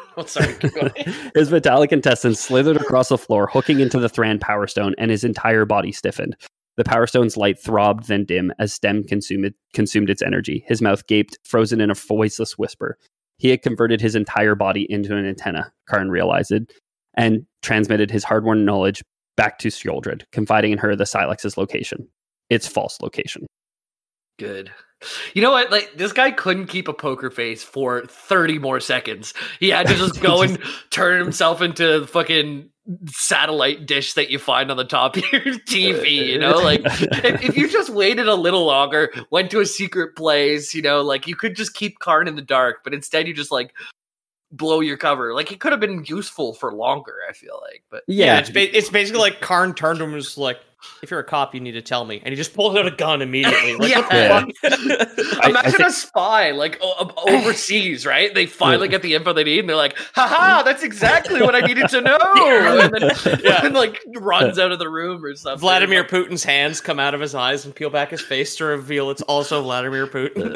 S4: intestines slithered across the floor, hooking into the Thran Power Stone, and his entire body stiffened. The Power Stone's light throbbed, then dim, as Stem consumed its energy. His mouth gaped, frozen in a voiceless whisper. He had converted his entire body into an antenna, Karn realized, and transmitted his hard-won knowledge back to Sheoldred, confiding in her the Silex's location. Its false location.
S3: Good. You know what? Like, this guy couldn't keep a poker face for 30 more seconds. He had to just go and turn himself into the fucking satellite dish that you find on the top of your TV, you know? Like, if you just waited a little longer, went to a secret place, you know, like, you could just keep Karn in the dark, but instead you just, like, blow your cover. Like, it could have been useful for longer, I feel like. But
S2: yeah, it's basically like Karn turned to him and was like, if you're a cop, you need to tell me. And he just pulls out a gun immediately. Like,
S3: Imagine a spy, like, overseas, right? They finally get the info they need, and they're like, haha, that's exactly what I needed to know! And then, and, like, runs out of the room or something.
S2: Vladimir Putin's hands come out of his eyes and peel back his face to reveal it's also Vladimir Putin.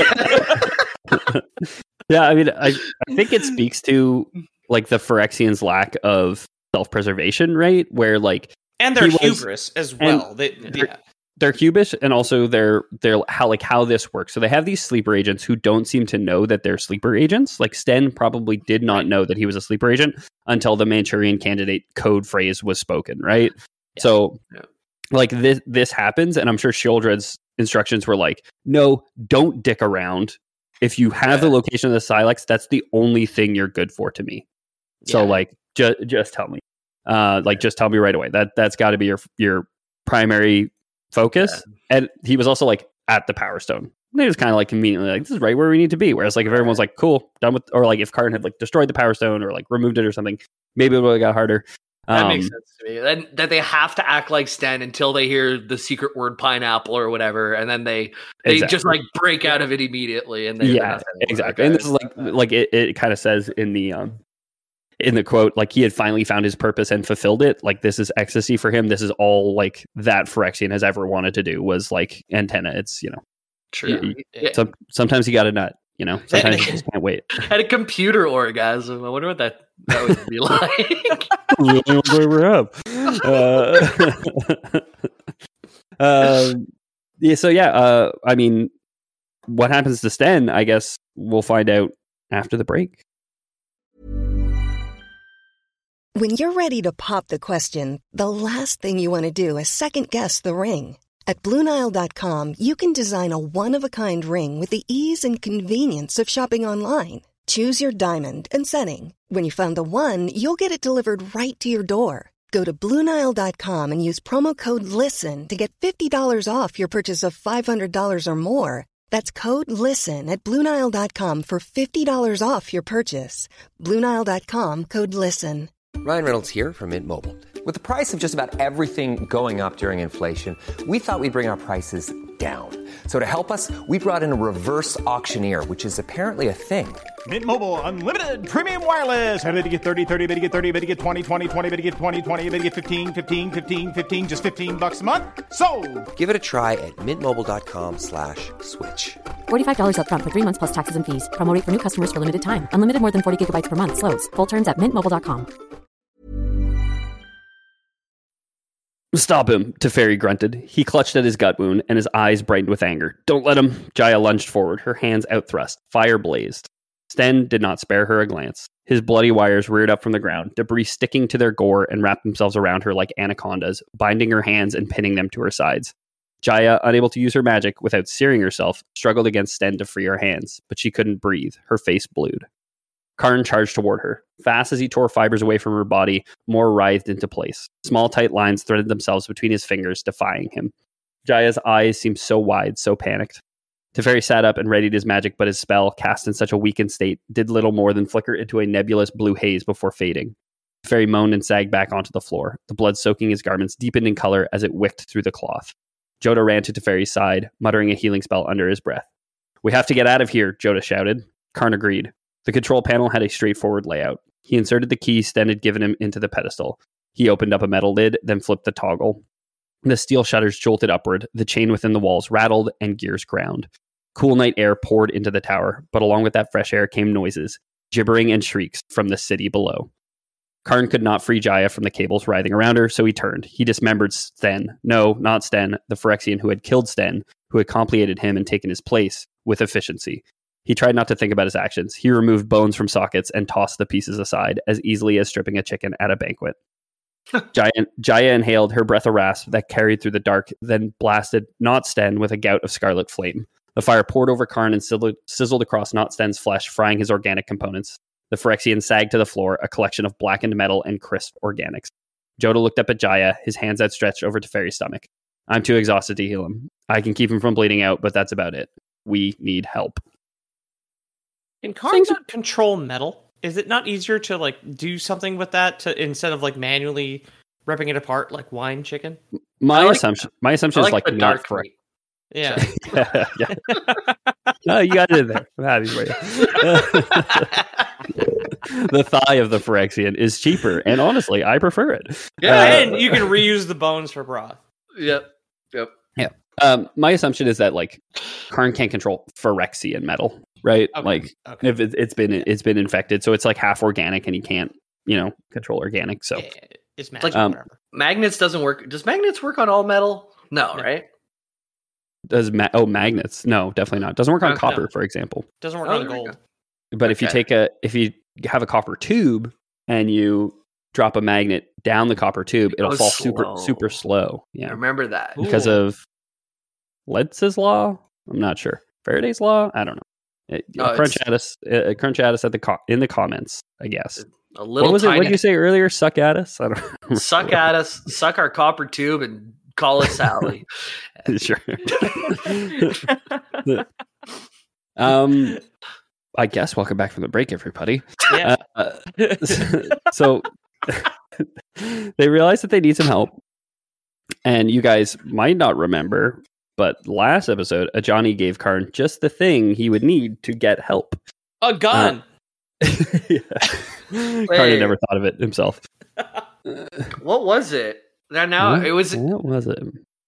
S4: Yeah, I mean, I think it speaks to, like, the Phyrexians' lack of self-preservation, right? Where, like,
S2: and their hubris as well.
S4: Their hubris, and also their how this works. So they have these sleeper agents who don't seem to know that they're sleeper agents. Like, Sten probably did not know that he was a sleeper agent until the Manchurian Candidate code phrase was spoken, right? Yeah. So, like, this happens, and I'm sure Sheoldred's instructions were like, no, don't dick around. If you have the location of the Silex, that's the only thing you're good for to me. So, like, just tell me. Just tell me right away. That's got to be your primary focus. Yeah. And he was also, like, at the Power Stone. They was kind of, like, conveniently like, this is right where we need to be. Whereas, like, if everyone's like, cool, done with, or like if Karn had, like, destroyed the Power Stone or, like, removed it or something, maybe it would have got harder.
S3: That makes sense to me. And that they have to act like Sten until they hear the secret word pineapple or whatever, and then they just like break out of it immediately. And
S4: exactly. And this is like it kind of says in the quote, like he had finally found his purpose and fulfilled it. Like this is ecstasy for him. This is all like that Phyrexian has ever wanted to do was like Antenna. It's
S3: true.
S4: Sometimes you got a nut. Sometimes you just can't wait.
S3: Had a computer orgasm. I wonder what that would be like.
S4: Really where we're up. I mean, what happens to Sten? I guess we'll find out after the break.
S5: When you're ready to pop the question, the last thing you want to do is second guess the ring. At BlueNile.com, you can design a one-of-a-kind ring with the ease and convenience of shopping online. Choose your diamond and setting. When you find the one, you'll get it delivered right to your door. Go to BlueNile.com and use promo code LISTEN to get $50 off your purchase of $500 or more. That's code LISTEN at BlueNile.com for $50 off your purchase. BlueNile.com, code LISTEN.
S6: Ryan Reynolds here from Mint Mobile. With the price of just about everything going up during inflation, we thought we'd bring our prices down. So to help us, we brought in a reverse auctioneer, which is apparently a thing.
S7: Mint Mobile Unlimited Premium Wireless. How to get 30, 30, bit to get 30, bit to get 20, 20, 20, bit to get 20, 20, bit to get 15, 15, 15, 15, just $15 a month? Sold! Give it a try at mintmobile.com/switch.
S8: $45 up front for 3 months plus taxes and fees. Promo rate for new customers for limited time. Unlimited more than 40 gigabytes per month. Slows full terms at mintmobile.com.
S4: Stop him, Teferi grunted. He clutched at his gut wound, and his eyes brightened with anger. Don't let him. Jaya lunged forward, her hands outthrust. Fire blazed. Sten did not spare her a glance. His bloody wires reared up from the ground, debris sticking to their gore and wrapped themselves around her like anacondas, binding her hands and pinning them to her sides. Jaya, unable to use her magic without searing herself, struggled against Sten to free her hands, but she couldn't breathe. Her face blued. Karn charged toward her. Fast as he tore fibers away from her body, more writhed into place. Small, tight lines threaded themselves between his fingers, defying him. Jaya's eyes seemed so wide, so panicked. Teferi sat up and readied his magic, but his spell, cast in such a weakened state, did little more than flicker into a nebulous blue haze before fading. Teferi moaned and sagged back onto the floor. The blood soaking his garments deepened in color as it wicked through the cloth. Jodah ran to Teferi's side, muttering a healing spell under his breath. "We have to get out of here," Jodah shouted. Karn agreed. The control panel had a straightforward layout. He inserted the key Sten had given him into the pedestal. He opened up a metal lid, then flipped the toggle. The steel shutters jolted upward, the chain within the walls rattled, and gears ground. Cool night air poured into the tower, but along with that fresh air came noises, gibbering and shrieks from the city below. Karn could not free Jaya from the cables writhing around her, so he turned. He dismembered Sten. No, not Sten, the Phyrexian who had killed Sten, who had completed him and taken his place, with efficiency. He tried not to think about his actions. He removed bones from sockets and tossed the pieces aside as easily as stripping a chicken at a banquet. Jaya inhaled, her breath a rasp that carried through the dark, then blasted Not Sten with a gout of scarlet flame. The fire poured over Karn and sizzled across Not Sten's flesh, frying his organic components. The Phyrexian sagged to the floor, a collection of blackened metal and crisp organics. Jodah looked up at Jaya, his hands outstretched over Teferi's stomach. "I'm too exhausted to heal him. I can keep him from bleeding out, but that's about it. We need help."
S2: Can Karn not control metal? Is it not easier to like do something with that instead of like manually ripping it apart like wine chicken?
S4: My assumption is like not for
S2: meat. Yeah.
S4: Yeah. No, you got it in there. I'm happy for you. The thigh of the Phyrexian is cheaper, and honestly, I prefer it.
S2: Yeah, and you can reuse the bones for broth.
S3: Yep.
S4: Yeah. My assumption is that like Karn can't control Phyrexian metal, right?
S2: Okay.
S4: Like if it's been infected, so it's like half organic, and he can't control organic. So
S2: yeah, it's magic.
S3: Magnets doesn't work. Does magnets work on all metal? No, right?
S4: Does magnets? No, definitely not. Doesn't work on copper, for example.
S2: Doesn't work on gold.
S4: But if you have a copper tube and you drop a magnet down the copper tube, it'll fall super slow. Yeah,
S3: I remember that
S4: because of Letz's law. I'm not sure. Faraday's law. I don't know. Crunch at us in the comments. I guess.
S3: A little.
S4: What was it? What did you say earlier? Suck at us. I don't know.
S3: Suck at us. Suck our copper tube and call us Sally.
S4: Sure. I guess welcome back from the break, everybody.
S2: Yeah.
S4: So They realize that they need some help. And you guys might not remember, but last episode, Ajani gave Karn just the thing he would need to get help.
S2: A gun!
S4: Karn had never thought of it himself.
S3: What was it? It was...
S4: What was it?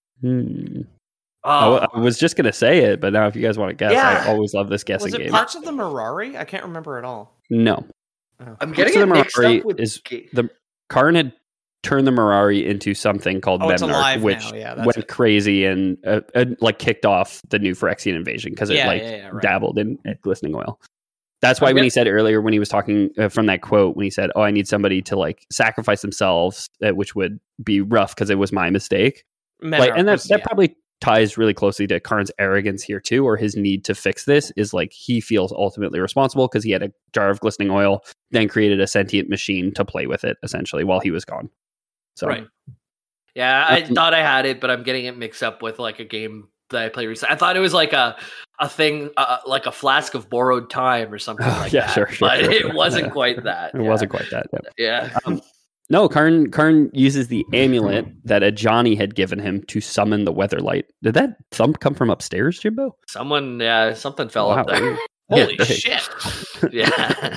S4: I was just going to say it, but now if you guys want to guess, I always love this guessing game.
S2: Was it parts of the Mirari? I can't remember at all.
S4: No.
S3: I'm getting it mixed up with...
S4: Karn had turned the Mirari into something called Memnarch, which went crazy and like kicked off the new Phyrexian invasion because it dabbled in glistening oil. That's why when he said earlier, when he was talking from that quote, when he said, "Oh, I need somebody to like sacrifice themselves," which would be rough because it was my mistake. That probably ties really closely to Karn's arrogance here too, or his need to fix this is like he feels ultimately responsible because he had a jar of glistening oil, then created a sentient machine to play with it essentially while he was gone. So,
S3: right. Yeah, I thought I had it, but I'm getting it mixed up with like a game that I played recently. I thought it was like a thing, like a flask of borrowed time or something like that.
S4: Sure.
S3: It wasn't quite that.
S4: It wasn't quite that.
S3: Yeah.
S4: No, Karn uses the amulet that Ajani had given him to summon the Weatherlight. Did that thump come from upstairs, Jimbo?
S3: Something fell up there.
S2: Holy shit!
S3: Yeah.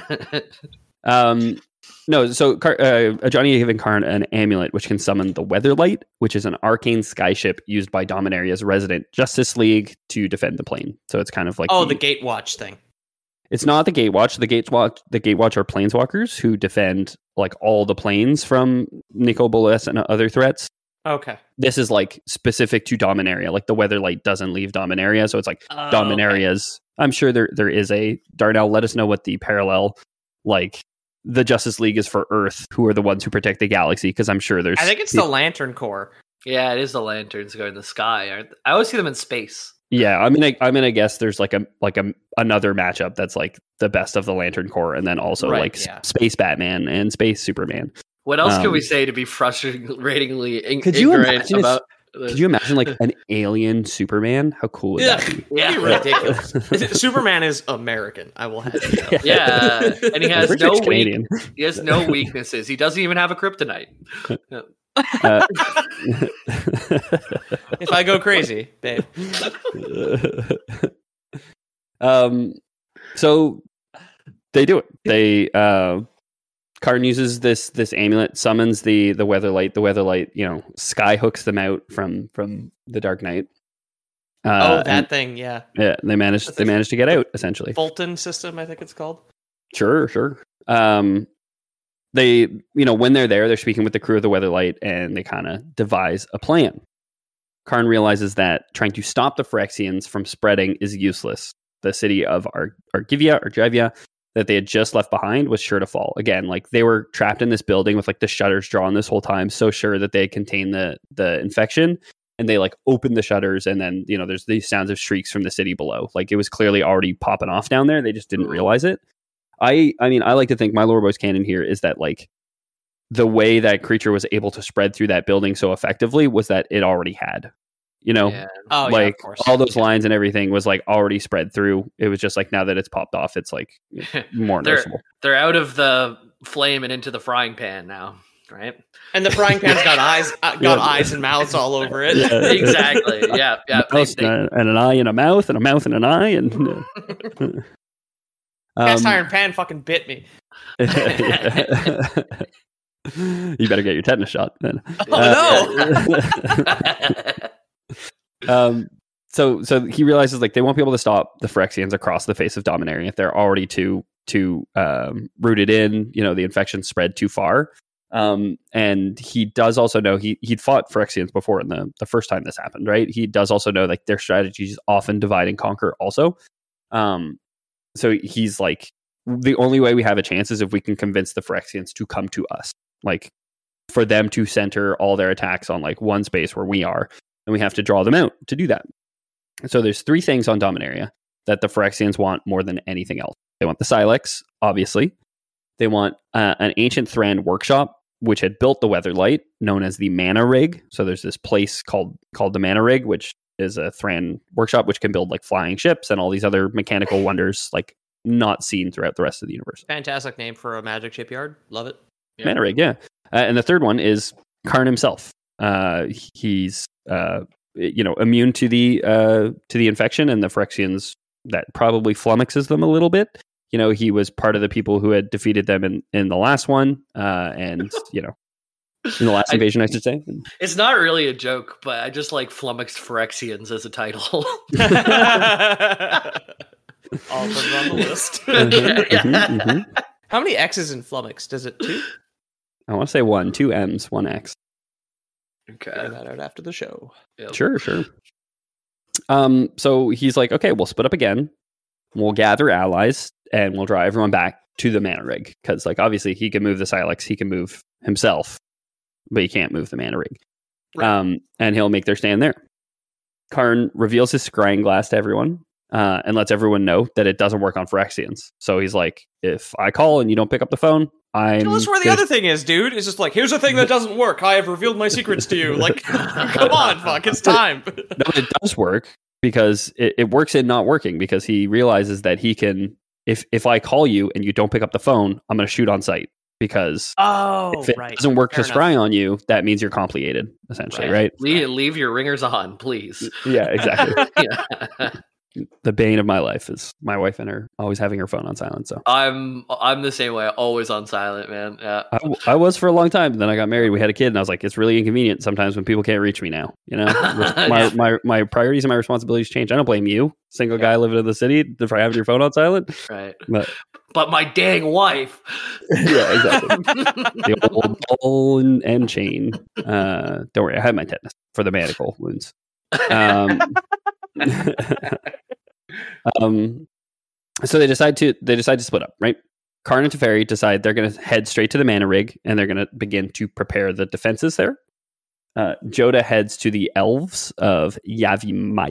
S4: No, so Ajani had given Karn an amulet which can summon the Weatherlight, which is an arcane skyship used by Dominaria's resident Justice League to defend the plane. So it's kind of like
S2: the Gatewatch thing.
S4: It's not the Gatewatch. The Gatewatch are planeswalkers who defend like all the planes from Nicol Bolas and other threats.
S2: Okay.
S4: This is like specific to Dominaria. Like the Weatherlight doesn't leave Dominaria, so it's like Dominaria's. Okay. I'm sure there is a Darnell. Let us know what the parallel like. The Justice League is for Earth, who are the ones who protect the galaxy, because I'm sure there's...
S2: I think it's the Lantern Corps.
S3: Yeah, it is the lanterns going in the sky. I always see them in space.
S4: Yeah, I'm gonna guess there's like another matchup that's like the best of the Lantern Corps, and then also Space Batman and Space Superman.
S3: What else can we say to be frustratingly
S4: ignorant about... Could you imagine like an alien Superman? How cool would that be?
S2: Yeah, ridiculous. Superman is American. I will have it.
S3: Yeah, and he has he has no weaknesses. He doesn't even have a kryptonite.
S2: If I go crazy, babe.
S4: So they do it. They Karn uses this amulet, summons the Weatherlight. The Weatherlight, sky hooks them out from the Dark Knight.
S2: That thing, yeah.
S4: Yeah, they managed to get out essentially.
S2: Fulton system, I think it's called.
S4: Sure. They, when they're there, they're speaking with the crew of the Weatherlight, and they kind of devise a plan. Karn realizes that trying to stop the Phyrexians from spreading is useless. The city of Argivia, that they had just left behind was sure to fall. Again, like they were trapped in this building with like the shutters drawn this whole time, so sure that they contain the infection, and they like opened the shutters, and then there's these sounds of shrieks from the city below. Like it was clearly already popping off down there. They just didn't realize it. I mean, I like to think my lore boys canon here is that like the way that creature was able to spread through that building so effectively was that it already had.
S3: Yeah.
S2: Of course.
S4: All those lines and everything was like already spread through. It was just like now that it's popped off, it's like more noticeable.
S3: They're out of the flame and into the frying pan now, right?
S2: And the frying pan's got eyes and mouths all over it.
S3: Yeah. Exactly. Yeah.
S4: And an eye and a mouth and a mouth and an eye and
S2: cast iron pan fucking bit me.
S4: You better get your tetanus shot then.
S2: No.
S4: So he realizes like they won't be able to stop the Phyrexians across the face of Dominaria if they're already too rooted in. The infection spread too far. And he does also know he'd fought Phyrexians before in the first time this happened, right? He does also know like their strategies often divide and conquer also. So he's like, the only way we have a chance is if we can convince the Phyrexians to come to us, like for them to center all their attacks on like one space where we are, and we have to draw them out to do that. So there's 3 things on Dominaria that the Phyrexians want more than anything else. They want the Sylex, obviously. They want an ancient Thran workshop, which had built the Weatherlight, known as the Mana Rig. So there's this place called the Mana Rig, which is a Thran workshop, which can build like flying ships and all these other mechanical wonders, like not seen throughout the rest of the universe.
S2: Fantastic name for a magic shipyard. Love it.
S4: Yeah. Mana Rig, yeah. And the third one is Karn himself. He's immune to the infection, and the Phyrexians, that probably flummoxes them a little bit. He was part of the people who had defeated them in the last one, and in the last invasion, I should say.
S3: It's not really a joke, but I just like flummoxed Phyrexians as a title.
S2: All of them on the list. How many X's in flummoxed? Is it 2?
S4: I want to say 1, 2 M's, 1 X.
S3: Okay.
S2: Figure that out after the show.
S3: Yep.
S4: Sure. So he's like, okay, we'll split up again. We'll gather allies and we'll draw everyone back to the mana rig. Because, obviously he can move the Sylex, he can move himself, but he can't move the mana rig. Right. And he'll make their stand there. Karn reveals his scrying glass to everyone and lets everyone know that it doesn't work on Phyrexians. So he's like, if I call and you don't pick up the phone,
S2: tell us where the other thing is, dude. It's just like, here's the thing that doesn't work. I have revealed my secrets to you. Come on, fuck, it's time.
S4: No, it does work because it works in not working, because he realizes that he can, if I call you and you don't pick up the phone, I'm going to shoot on sight. Because if it doesn't work to scry on you, that means you're complicated, essentially, right?
S3: Leave your ringers on, please.
S4: Yeah, exactly. The bane of my life is my wife and her always having her phone on silent. So
S3: I'm the same way, always on silent, man. Yeah,
S4: I was for a long time. Then I got married. We had a kid, and I was like, it's really inconvenient sometimes when people can't reach me now. My priorities and my responsibilities change. I don't blame you, single guy living in the city, for having your phone on silent.
S3: Right, but my dang wife.
S4: Yeah, exactly. The old ball and chain. Don't worry, I had my tetanus for the manacle wounds. So they decide to split up, right? Karn and Teferi decide they're going to head straight to the mana rig, and they're going to begin to prepare the defenses there. Jodah heads to the elves of Yavimaya.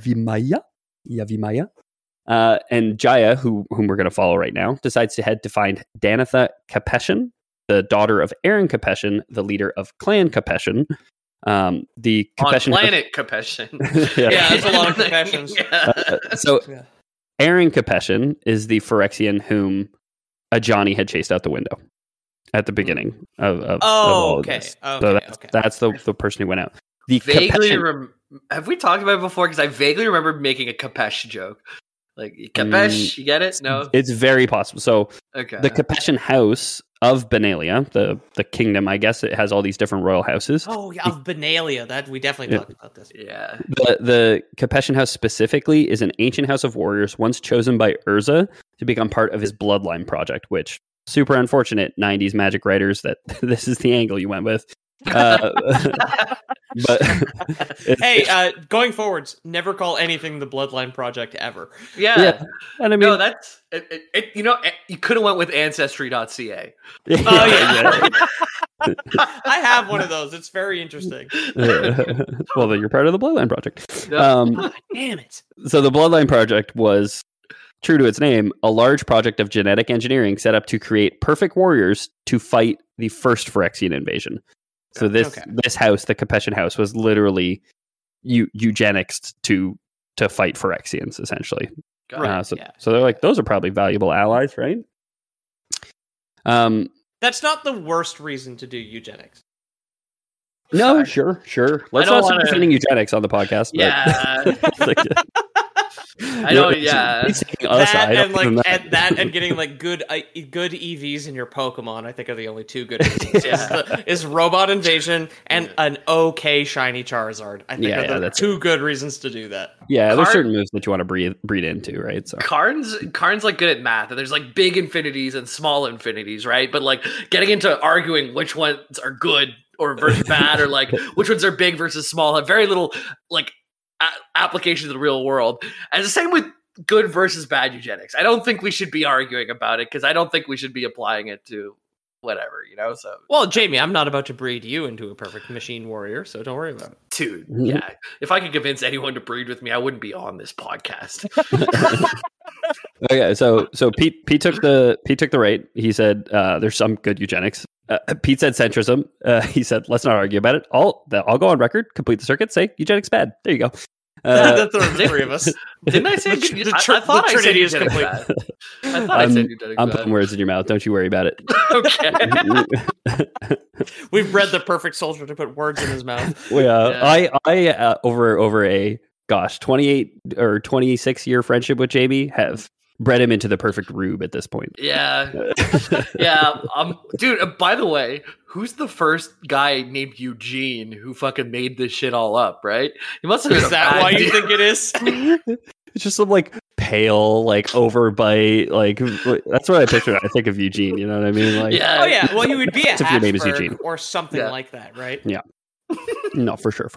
S4: And Jaya, whom we're going to follow right now, decides to head to find Danitha Capashen, the daughter of Aaron Capashen, the leader of Clan Capashen. The Capashen
S3: on planet Capashen.
S2: Yeah, there's a lot of Capashens.
S4: Aaron Capashen is the Phyrexian whom Ajani had chased out the window at the beginning of all of this. So that's the person who went out.
S3: Have we talked about it before? Because I vaguely remember making a Capesh joke. Like, Capesh, you get it? No?
S4: It's very possible. So the Capashen house of Benalia, the kingdom, I guess it has all these different royal houses.
S2: Oh, yeah, of Benalia. That we definitely talked about this.
S3: Yeah.
S4: The Capashen house specifically is an ancient house of warriors once chosen by Urza to become part of his bloodline project, which super unfortunate 90s magic writers that this is the angle you went with. But
S2: hey, going forwards, never call anything the Bloodline Project ever.
S3: Yeah.
S4: And I mean,
S3: no, that's it. You could have went with Ancestry.ca.
S2: I have one of those. It's very interesting.
S4: Well, then you're part of the Bloodline Project.
S2: Damn it!
S4: So the Bloodline Project was, true to its name, a large project of genetic engineering set up to create perfect warriors to fight the first Phyrexian invasion. So this house, the Capashen house, was literally eugenics to fight Phyrexians, essentially. So they're like, those are probably valuable allies, right?
S2: That's not the worst reason to do eugenics.
S4: No, sure. Let's not start defending eugenics on the podcast.
S3: Yeah. I know, yeah.
S2: And getting like good EVs in your Pokemon, I think are the only two good reasons. Is robot invasion and an okay shiny Charizard. I think are the two good reasons to do that.
S4: Yeah, there's certain moves that you want to breed into, right? So
S3: Karn's like good at math, and there's like big infinities and small infinities, right? But like getting into arguing which ones are good or versus bad, or like which ones are big versus small, have very little like application to the real world. And the same with good versus bad eugenics. I don't think we should be arguing about it, because I don't think we should be applying it to whatever, So,
S2: well, Jamie, I'm not about to breed you into a perfect machine warrior, so don't worry about it,
S3: dude. Yeah, if I could convince anyone to breed with me, I wouldn't be on this podcast.
S4: Okay, so Pete took the rate. He said there's some good eugenics. Pete said centrism. He said, let's not argue about it. I'll go on record, complete the circuit, say eugenics bad. There you go.
S2: That's the three of us.
S3: Didn't I say
S2: I thought the Trinity is complete?
S3: I thought I said you did.
S4: I'm putting words in your mouth. Don't you worry about it.
S3: Okay.
S2: We've bred the perfect soldier to put words in his mouth.
S4: Well, yeah. I over a 28 or 26 year friendship with Jamie have bred him into the perfect rube at this point.
S3: Yeah. Yeah. Dude, by the way, who's the first guy named Eugene who fucking made this shit all up, right? He must have been
S2: Is that why you think it is?
S4: It's just some like pale, like overbite, like that's what I picture. I think of Eugene. You know what I mean? Like,
S3: yeah.
S2: Oh yeah. Well, he would be a
S4: if your name is Eugene
S2: or something like that, right?
S4: Yeah. No, for sure.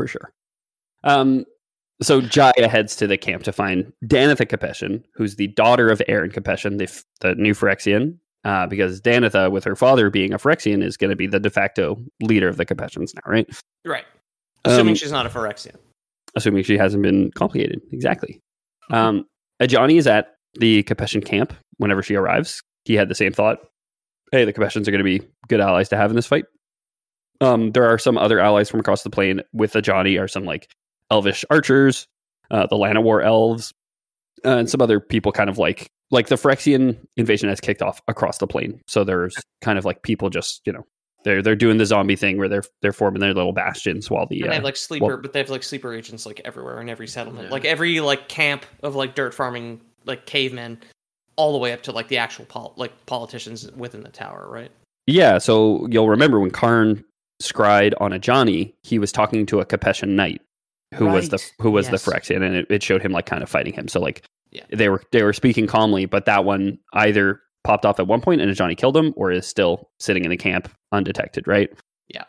S4: So Jaya heads to the camp to find Danitha Capession, who's the daughter of Aaron Capession, the new Phyrexian, because Danitha, with her father being a Phyrexian, is going to be the de facto leader of the Capessions now, right?
S2: Right. Assuming she's not a Phyrexian.
S4: Assuming she hasn't been complicated. Exactly. Ajani is at the Capession camp whenever she arrives. He had the same thought. Hey, the Capessions are going to be good allies to have in this fight. There are some other allies from across the plane with Ajani, are some like elvish archers, the Llanowar elves, and some other people kind of like the Phyrexian invasion has kicked off across the plane. So there's kind of like people just, they're doing the zombie thing where they're forming their little bastions while the...
S2: And they have like but they have like sleeper agents like everywhere in every settlement. Yeah. Like every like camp of like dirt farming, like cavemen, all the way up to like the actual politicians within the tower, right? Yeah, so you'll remember when Karn scried on Ajani, he was talking to a Capession knight who was the Phyrexian, and it showed him like kind of fighting him. So like they were speaking calmly, but that one either popped off at one point and Ajani killed him, or is still sitting in the camp undetected, right? Yeah.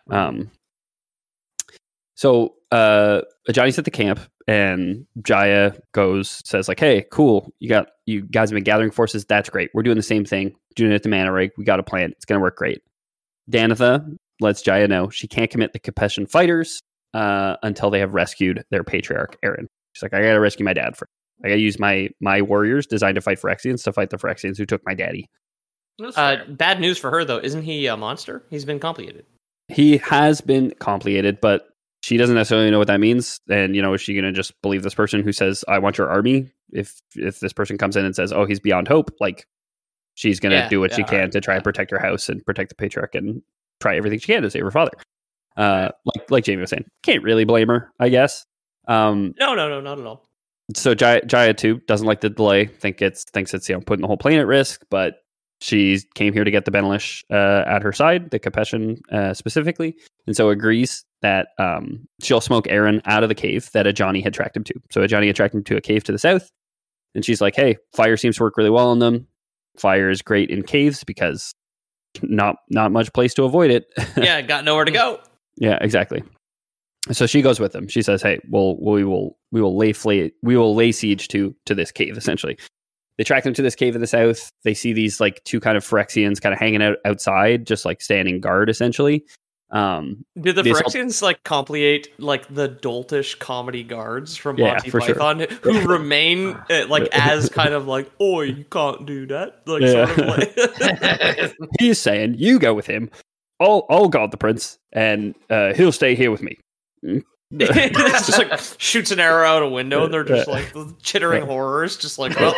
S4: So Ajani's at the camp, and Jaya says like, "Hey, cool, you guys have been gathering forces. That's great. We're doing the same thing, doing it at the Mana Rig. We got a plan. It's gonna work great." Danitha lets Jaya know she can't commit the Capession fighters until they have rescued their patriarch Aaron. She's like, "I gotta rescue my dad first. I gotta use my warriors designed to fight Phyrexians to fight the Phyrexians who took my daddy."
S2: Bad news for her though. Isn't he a monster? He's been completed.
S4: He has been completed, but she doesn't necessarily know what that means. And is she gonna just believe this person who says, "I want your army"? If this person comes in and says, "Oh, he's beyond hope," like she's gonna do what she can to try and protect her house and protect the patriarch and try everything she can to save her father. Like Jamie was saying, can't really blame her, I guess.
S2: No, not at all.
S4: So Jaya too doesn't like the delay. Thinks it's putting the whole plane at risk, but she came here to get the Benelish at her side, the Capession specifically, and so agrees that she'll smoke Aaron out of the cave that Ajani had tracked him to. So Ajani had tracked him to a cave to the south, and she's like, "Hey, fire seems to work really well on them. Fire is great in caves because not much place to avoid it."
S2: Yeah, got nowhere to go.
S4: Yeah, exactly. So she goes with them. She says, "Hey, we will lay siege to this cave." Essentially, they track them to this cave in the south. They see these like two kind of Phyrexians kind of hanging out outside, just like standing guard. Essentially,
S2: did the Phyrexians like complicate like the doltish comedy guards from Monty Python who remain like as kind of like, "Oi, you can't do that." Like sort of like
S4: he's saying, "You go with him. I'll guard the prince, and he'll stay here with me."
S2: It's just like shoots an arrow out a window, and they're just like chittering horrors, just like. Oh.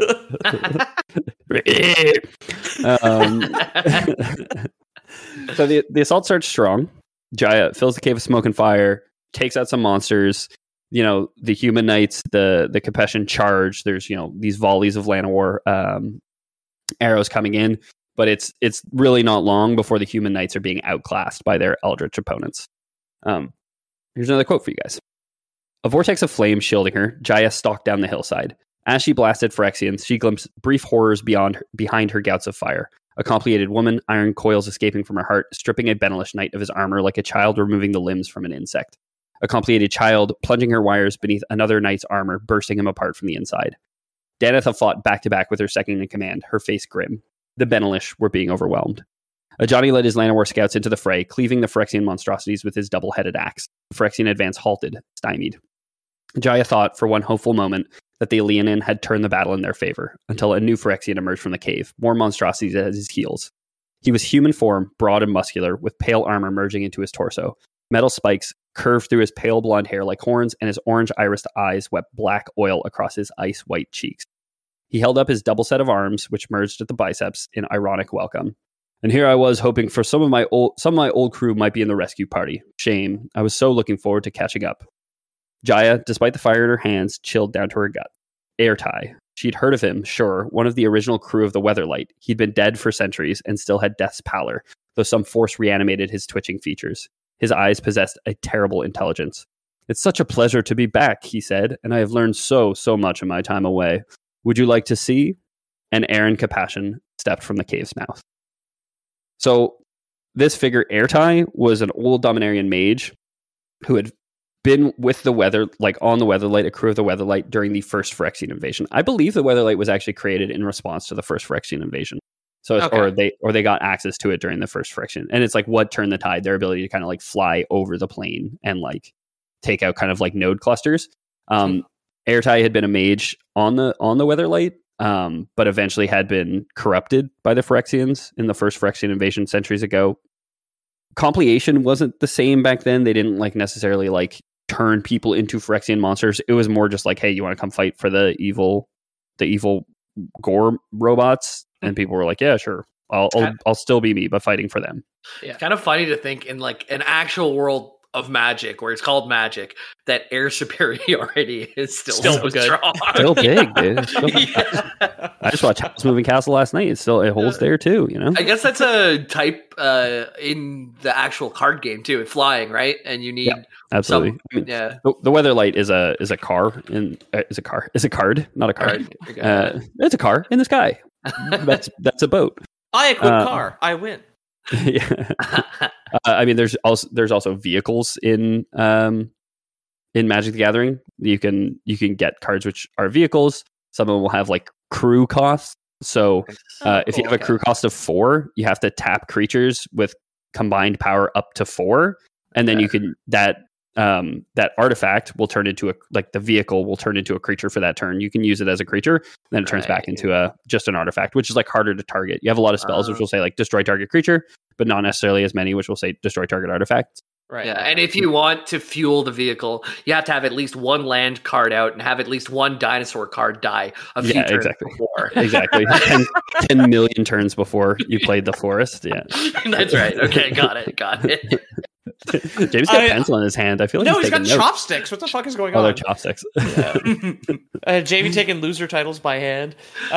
S4: So the assault starts strong. Jaya fills the cave with smoke and fire, takes out some monsters. The human knights, the Capession charge. There's these volleys of Llanowar arrows coming in, but it's really not long before the human knights are being outclassed by their eldritch opponents. Here's another quote for you guys. A vortex of flame shielding her, Jaya stalked down the hillside. As she blasted Phyrexians, she glimpsed brief horrors behind her gouts of fire. A complicated woman, iron coils escaping from her heart, stripping a Benelish knight of his armor like a child removing the limbs from an insect. A complicated child, plunging her wires beneath another knight's armor, bursting him apart from the inside. Danitha fought back-to-back with her second-in-command, her face grim. The Benelish were being overwhelmed. Ajani led his Llanowar scouts into the fray, cleaving the Phyrexian monstrosities with his double-headed axe. The Phyrexian advance halted, stymied. Jaya thought, for one hopeful moment, that the Leonin had turned the battle in their favor, until a new Phyrexian emerged from the cave, more monstrosities at his heels. He was human form, broad and muscular, with pale armor merging into his torso. Metal spikes curved through his pale blonde hair like horns, and his orange irised eyes wept black oil across his ice-white cheeks. He held up his double set of arms, which merged at the biceps in ironic welcome. And here I was hoping for some of my old crew might be in the rescue party. Shame. I was so looking forward to catching up. Jaya, despite the fire in her hands, chilled down to her gut. Airtie. She'd heard of him, sure, one of the original crew of the Weatherlight. He'd been dead for centuries and still had death's pallor, though some force reanimated his twitching features. His eyes possessed a terrible intelligence. It's such a pleasure to be back, he said, and I have learned so much in my time away. Would you like to see? And Aaron Compassion stepped from the cave's mouth. So this figure, Airtie, was an old Dominarian mage who had been with the on the Weatherlight, a crew of the Weatherlight during the first Phyrexian invasion. I believe the Weatherlight was actually created in response to the first Phyrexian invasion. So, or they got access to it during the first Phyrexian, and it's like what turned the tide, their ability to kind of like fly over the plane and like take out kind of like node clusters. Airtie had been a mage on the Weatherlight, but eventually had been corrupted by the Phyrexians in the first Phyrexian invasion centuries ago. Compleation wasn't the same back then. They didn't like necessarily like turn people into Phyrexian monsters. It was more just like, hey, you want to come fight for the evil gore robots? And people were like, yeah, sure. I'll still be me, but fighting for them.
S3: Yeah. It's kind of funny to think in like an actual world of Magic, where it's called Magic, that air superiority is still so good. Strong.
S4: Still big, dude. I just watched Howl's Moving Castle last night. It holds there too, you know?
S3: I guess that's a type in the actual card game too. It's flying, right? And you need
S4: absolutely. The Weatherlight is a car is a card, not a card. It's a car in the sky. That's a boat.
S2: I equip car. I win.
S4: Yeah. I mean, there's also vehicles in Magic the Gathering. You can get cards which are vehicles. Some of them will have like crew costs. So if you have a crew cost of 4, you have to tap creatures with combined power up to 4, and then you can that artifact will turn into the vehicle will turn into a creature for that turn. You can use it as a creature, then it turns back into just an artifact, which is like harder to target. You have a lot of spells which will say like destroy target creature, but not necessarily as many which will say destroy target artifacts.
S3: Right. Yeah, and if you want to fuel the vehicle, you have to have at least one land card out and have at least one dinosaur card die a few turns before.
S4: Exactly. 10 million turns before you played the forest. Yeah.
S3: That's right. Okay, got it.
S4: James got a pencil in his hand. I feel like
S2: he's got chopsticks. What the fuck is going on?
S4: Oh, they're chopsticks.
S2: Jamie taking loser titles by hand.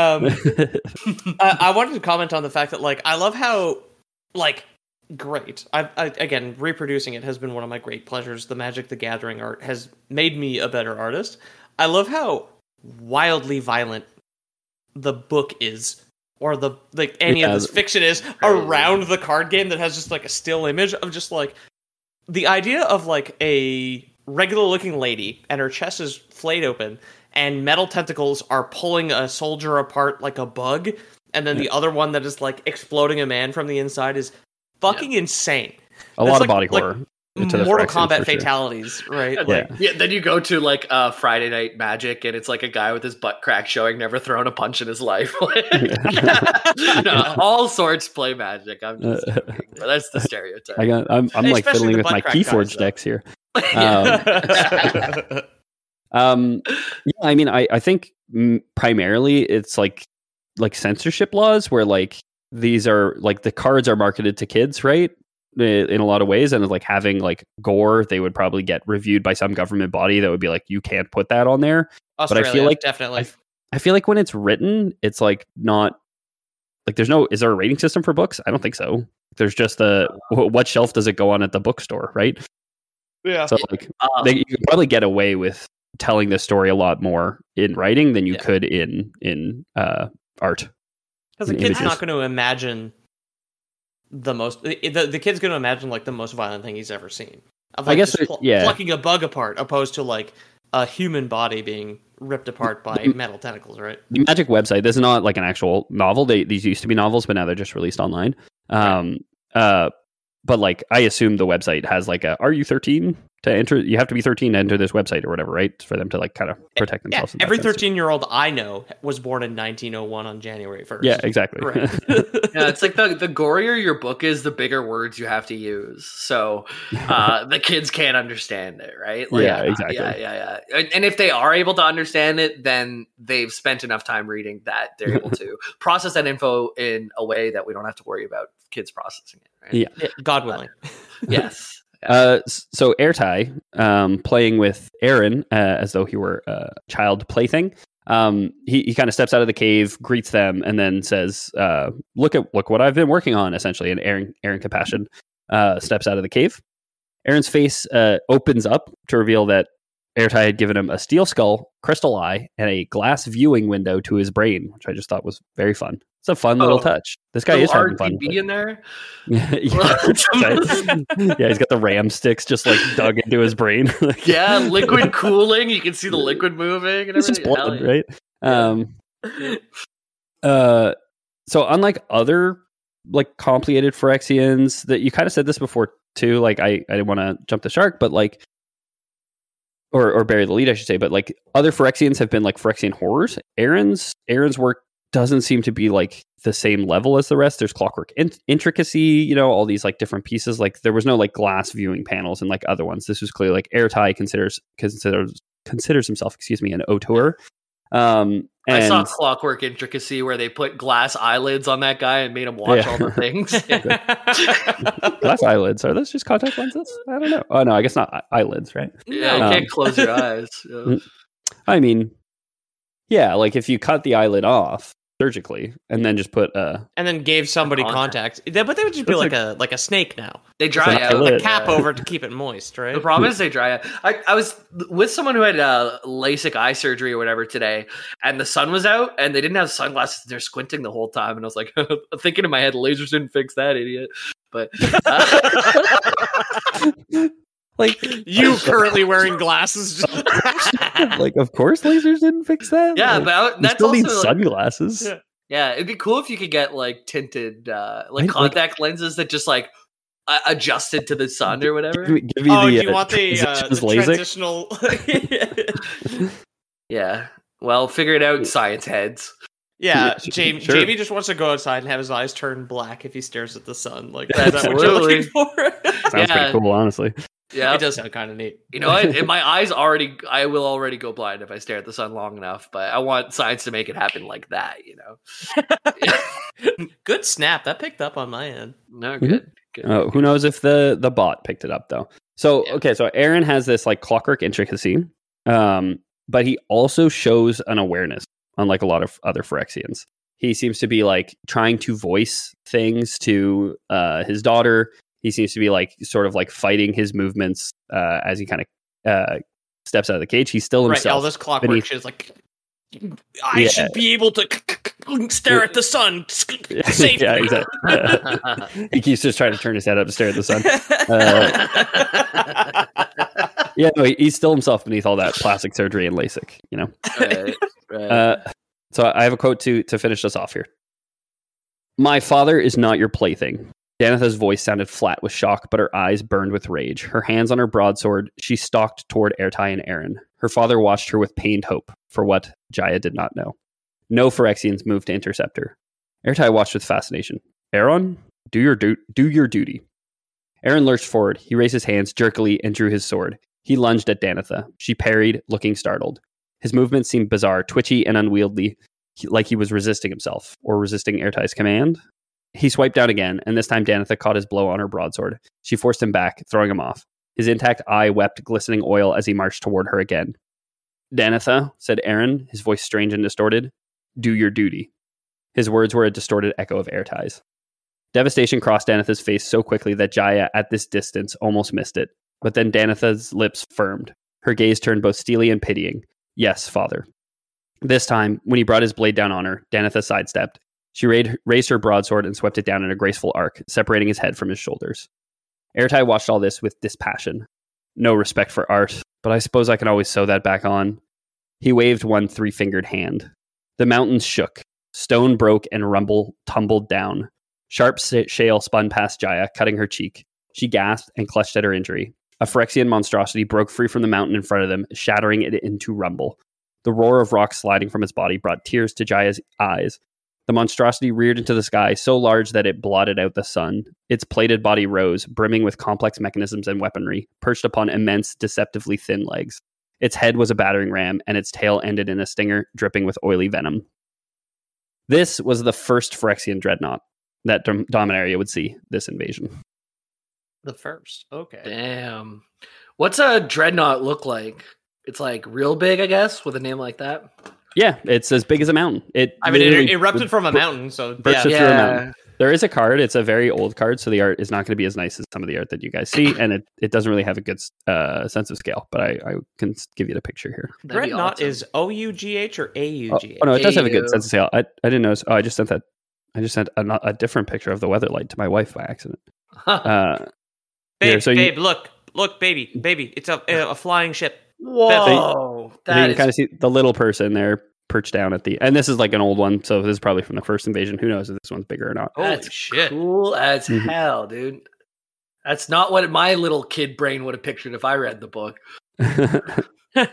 S2: I wanted to comment on the fact that like I love how like great. I again, reproducing it has been one of my great pleasures. The Magic the Gathering art has made me a better artist. I love how wildly violent the book is, or the like any of this fiction is around the card game that has just like a still image of just like the idea of like a regular looking lady and her chest is flayed open and metal tentacles are pulling a soldier apart like a bug, and then the other one that is like exploding a man from the inside is fucking insane.
S4: A lot of body horror.
S2: Mortal Kombat fatalities, right?
S3: Then you go to like Friday Night Magic, and it's like a guy with his butt crack showing, never thrown a punch in his life. All sorts play Magic. I'm just joking, but that's the stereotype.
S4: I'm like fiddling with my Keyforge decks here. I mean, I think primarily it's like censorship laws where like these are like the cards are marketed to kids, right? In a lot of ways, and like having like gore, they would probably get reviewed by some government body that would be like, you can't put that on there.
S2: Australia,
S4: but I feel like
S2: definitely.
S4: I feel like when it's written, it's like not like is there a rating system for books? I don't think so. There's just what shelf does it go on at the bookstore, right?
S2: Yeah.
S4: So like you can probably get away with telling this story a lot more in writing than you could in art.
S2: Because the kid's not going to imagine the kid's going to imagine like the most violent thing he's ever seen. Of, like,
S4: I guess
S2: plucking a bug apart, opposed to like a human body being ripped apart by metal tentacles, right?
S4: The Magic website, this is not like an actual novel. These used to be novels, but now they're just released online. but like I assume the website has like a, are you 13 to enter? You have to be 13 to enter this website or whatever, right? For them to like kind of protect themselves.
S2: Yeah, every 13-year-old I know was born in 1901 on January 1st.
S4: Yeah, exactly.
S3: Right. Yeah, it's like the gorier your book is, the bigger words you have to use. So the kids can't understand it, right? Like,
S4: yeah, exactly.
S3: Yeah. And if they are able to understand it, then they've spent enough time reading that they're able to process that info in a way that we don't have to worry about kids processing it. Right?
S4: Yeah,
S2: God willing.
S3: Yes.
S4: So Ertai, playing with Eren as though he were a child plaything, he kind of steps out of the cave, greets them, and then says, look what I've been working on, essentially. And Eren Compassion steps out of the cave. Eren's face opens up to reveal that Ertai had given him a steel skull, crystal eye, and a glass viewing window to his brain, which I just thought was very fun. It's a fun little touch. This guy is having fun.
S3: RGB in there?
S4: Yeah, he's got the RAM sticks just like dug into his brain.
S3: Yeah, liquid cooling. You can see the liquid moving and
S4: it's
S3: everything.
S4: just blood, right? So unlike other like complicated Phyrexians, that you kind of said this before too, like I didn't want to jump the shark, but like or bury the lead, I should say, but like other Phyrexians have been like Phyrexian horrors. Eren's work doesn't seem to be like the same level as the rest. There's clockwork intricacy, all these like different pieces. Like there was no like glass viewing panels and like other ones. This was clearly like Ertai considers himself, an auteur.
S3: I saw clockwork intricacy where they put glass eyelids on that guy and made him watch all the things.
S4: Glass eyelids, are those just contact lenses? I don't know. Oh no, I guess not eyelids, right?
S3: Yeah, you can't close your eyes. Yeah.
S4: I mean, yeah, like if you cut the eyelid off surgically and then just put
S2: and then gave somebody contact, but they would just be like a snake now.
S3: They dry out
S2: with a cap over to keep it moist, right?
S3: The problem is they dry out. I was with someone who had LASIK eye surgery or whatever today, and the sun was out and they didn't have sunglasses. They're squinting the whole time, and I was like thinking in my head, lasers didn't fix that, idiot. But
S2: like you currently wearing glasses,
S4: like of course lasers didn't fix that.
S3: Yeah,
S4: like,
S3: but that's
S4: still
S3: also
S4: need sunglasses.
S3: Yeah, it'd be cool if you could get like tinted contact lenses that just like adjusted to the sun or whatever.
S2: Do you want the transitional?
S3: Yeah. Well, figure it out, science heads.
S2: Yeah, Jamie just wants to go outside and have his eyes turn black if he stares at the sun. Like that's what you're looking for.
S4: Sounds pretty cool, honestly.
S2: Yeah, it does sound kind of neat.
S3: You know what? My eyes I will already go blind if I stare at the sun long enough. But I want science to make it happen like that.
S2: Good snap. That picked up on my end.
S3: No, good.
S4: Who knows if the bot picked it up though? So okay, so Eren has this like clockwork intricacy, but he also shows an awareness, unlike a lot of other Phyrexians. He seems to be like trying to voice things to his daughter. He seems to be like sort of like fighting his movements as he kind of steps out of the cage. He's still himself.
S2: Right, all this clockwork shit is like, I should be able to stare at the sun. Save me.
S4: Exactly. He keeps just trying to turn his head up and stare at the sun. No, he's still himself beneath all that plastic surgery and LASIK,
S3: Right.
S4: So I have a quote to finish us off here. My father is not your plaything. Danitha's voice sounded flat with shock, but her eyes burned with rage. Her hands on her broadsword, she stalked toward Ertai and Eren. Her father watched her with pained hope for what Jaya did not know. No Phyrexians moved to intercept her. Ertai watched with fascination. Eren, do your duty. Eren lurched forward. He raised his hands jerkily and drew his sword. He lunged at Danitha. She parried, looking startled. His movements seemed bizarre, twitchy and unwieldy, like he was resisting himself, or resisting Ertai's command. He swiped down again, and this time Danitha caught his blow on her broadsword. She forced him back, throwing him off. His intact eye wept glistening oil as he marched toward her again. Danitha, said Eren, his voice strange and distorted, do your duty. His words were a distorted echo of Ertai's. Devastation crossed Danitha's face so quickly that Jaya, at this distance, almost missed it. But then Danitha's lips firmed. Her gaze turned both steely and pitying. Yes, father. This time, when he brought his blade down on her, Danitha sidestepped. She raised her broadsword and swept it down in a graceful arc, separating his head from his shoulders. Ertai watched all this with dispassion. No respect for art, but I suppose I can always sew that back on. He waved one three-fingered hand. The mountains shook. Stone broke and rumble tumbled down. Sharp shale spun past Jaya, cutting her cheek. She gasped and clutched at her injury. A Phyrexian monstrosity broke free from the mountain in front of them, shattering it into rumble. The roar of rocks sliding from its body brought tears to Jaya's eyes. The monstrosity reared into the sky, so large that it blotted out the sun. Its plated body rose, brimming with complex mechanisms and weaponry, perched upon immense, deceptively thin legs. Its head was a battering ram, and its tail ended in a stinger dripping with oily venom. This was the first Phyrexian dreadnought that Dominaria would see this invasion.
S2: The first. Okay.
S3: Damn. What's a dreadnought look like? It's like real big, I guess, with a name like that.
S4: Yeah, it's as big as a mountain. It
S2: erupted from a mountain, so
S4: burst through a mountain. There is a card. It's a very old card, so the art is not going to be as nice as some of the art that you guys see, and it doesn't really have a good sense of scale. But I can give you the picture here.
S2: Dreadnought is OUGH or AUGH?
S4: Oh no, it does have a good sense of scale. I didn't notice. Oh, I just sent that. I just sent a different picture of the Weatherlight to my wife by accident.
S2: Babe, look, baby, it's a flying ship.
S3: Whoa,
S4: you can kind of see the little person there perched down at the, and this is like an old one, so this is probably from the first invasion. Who knows if this one's bigger or not?
S3: That's shit, cool as hell, dude. That's not what my little kid brain would have pictured if I read the book.
S4: There's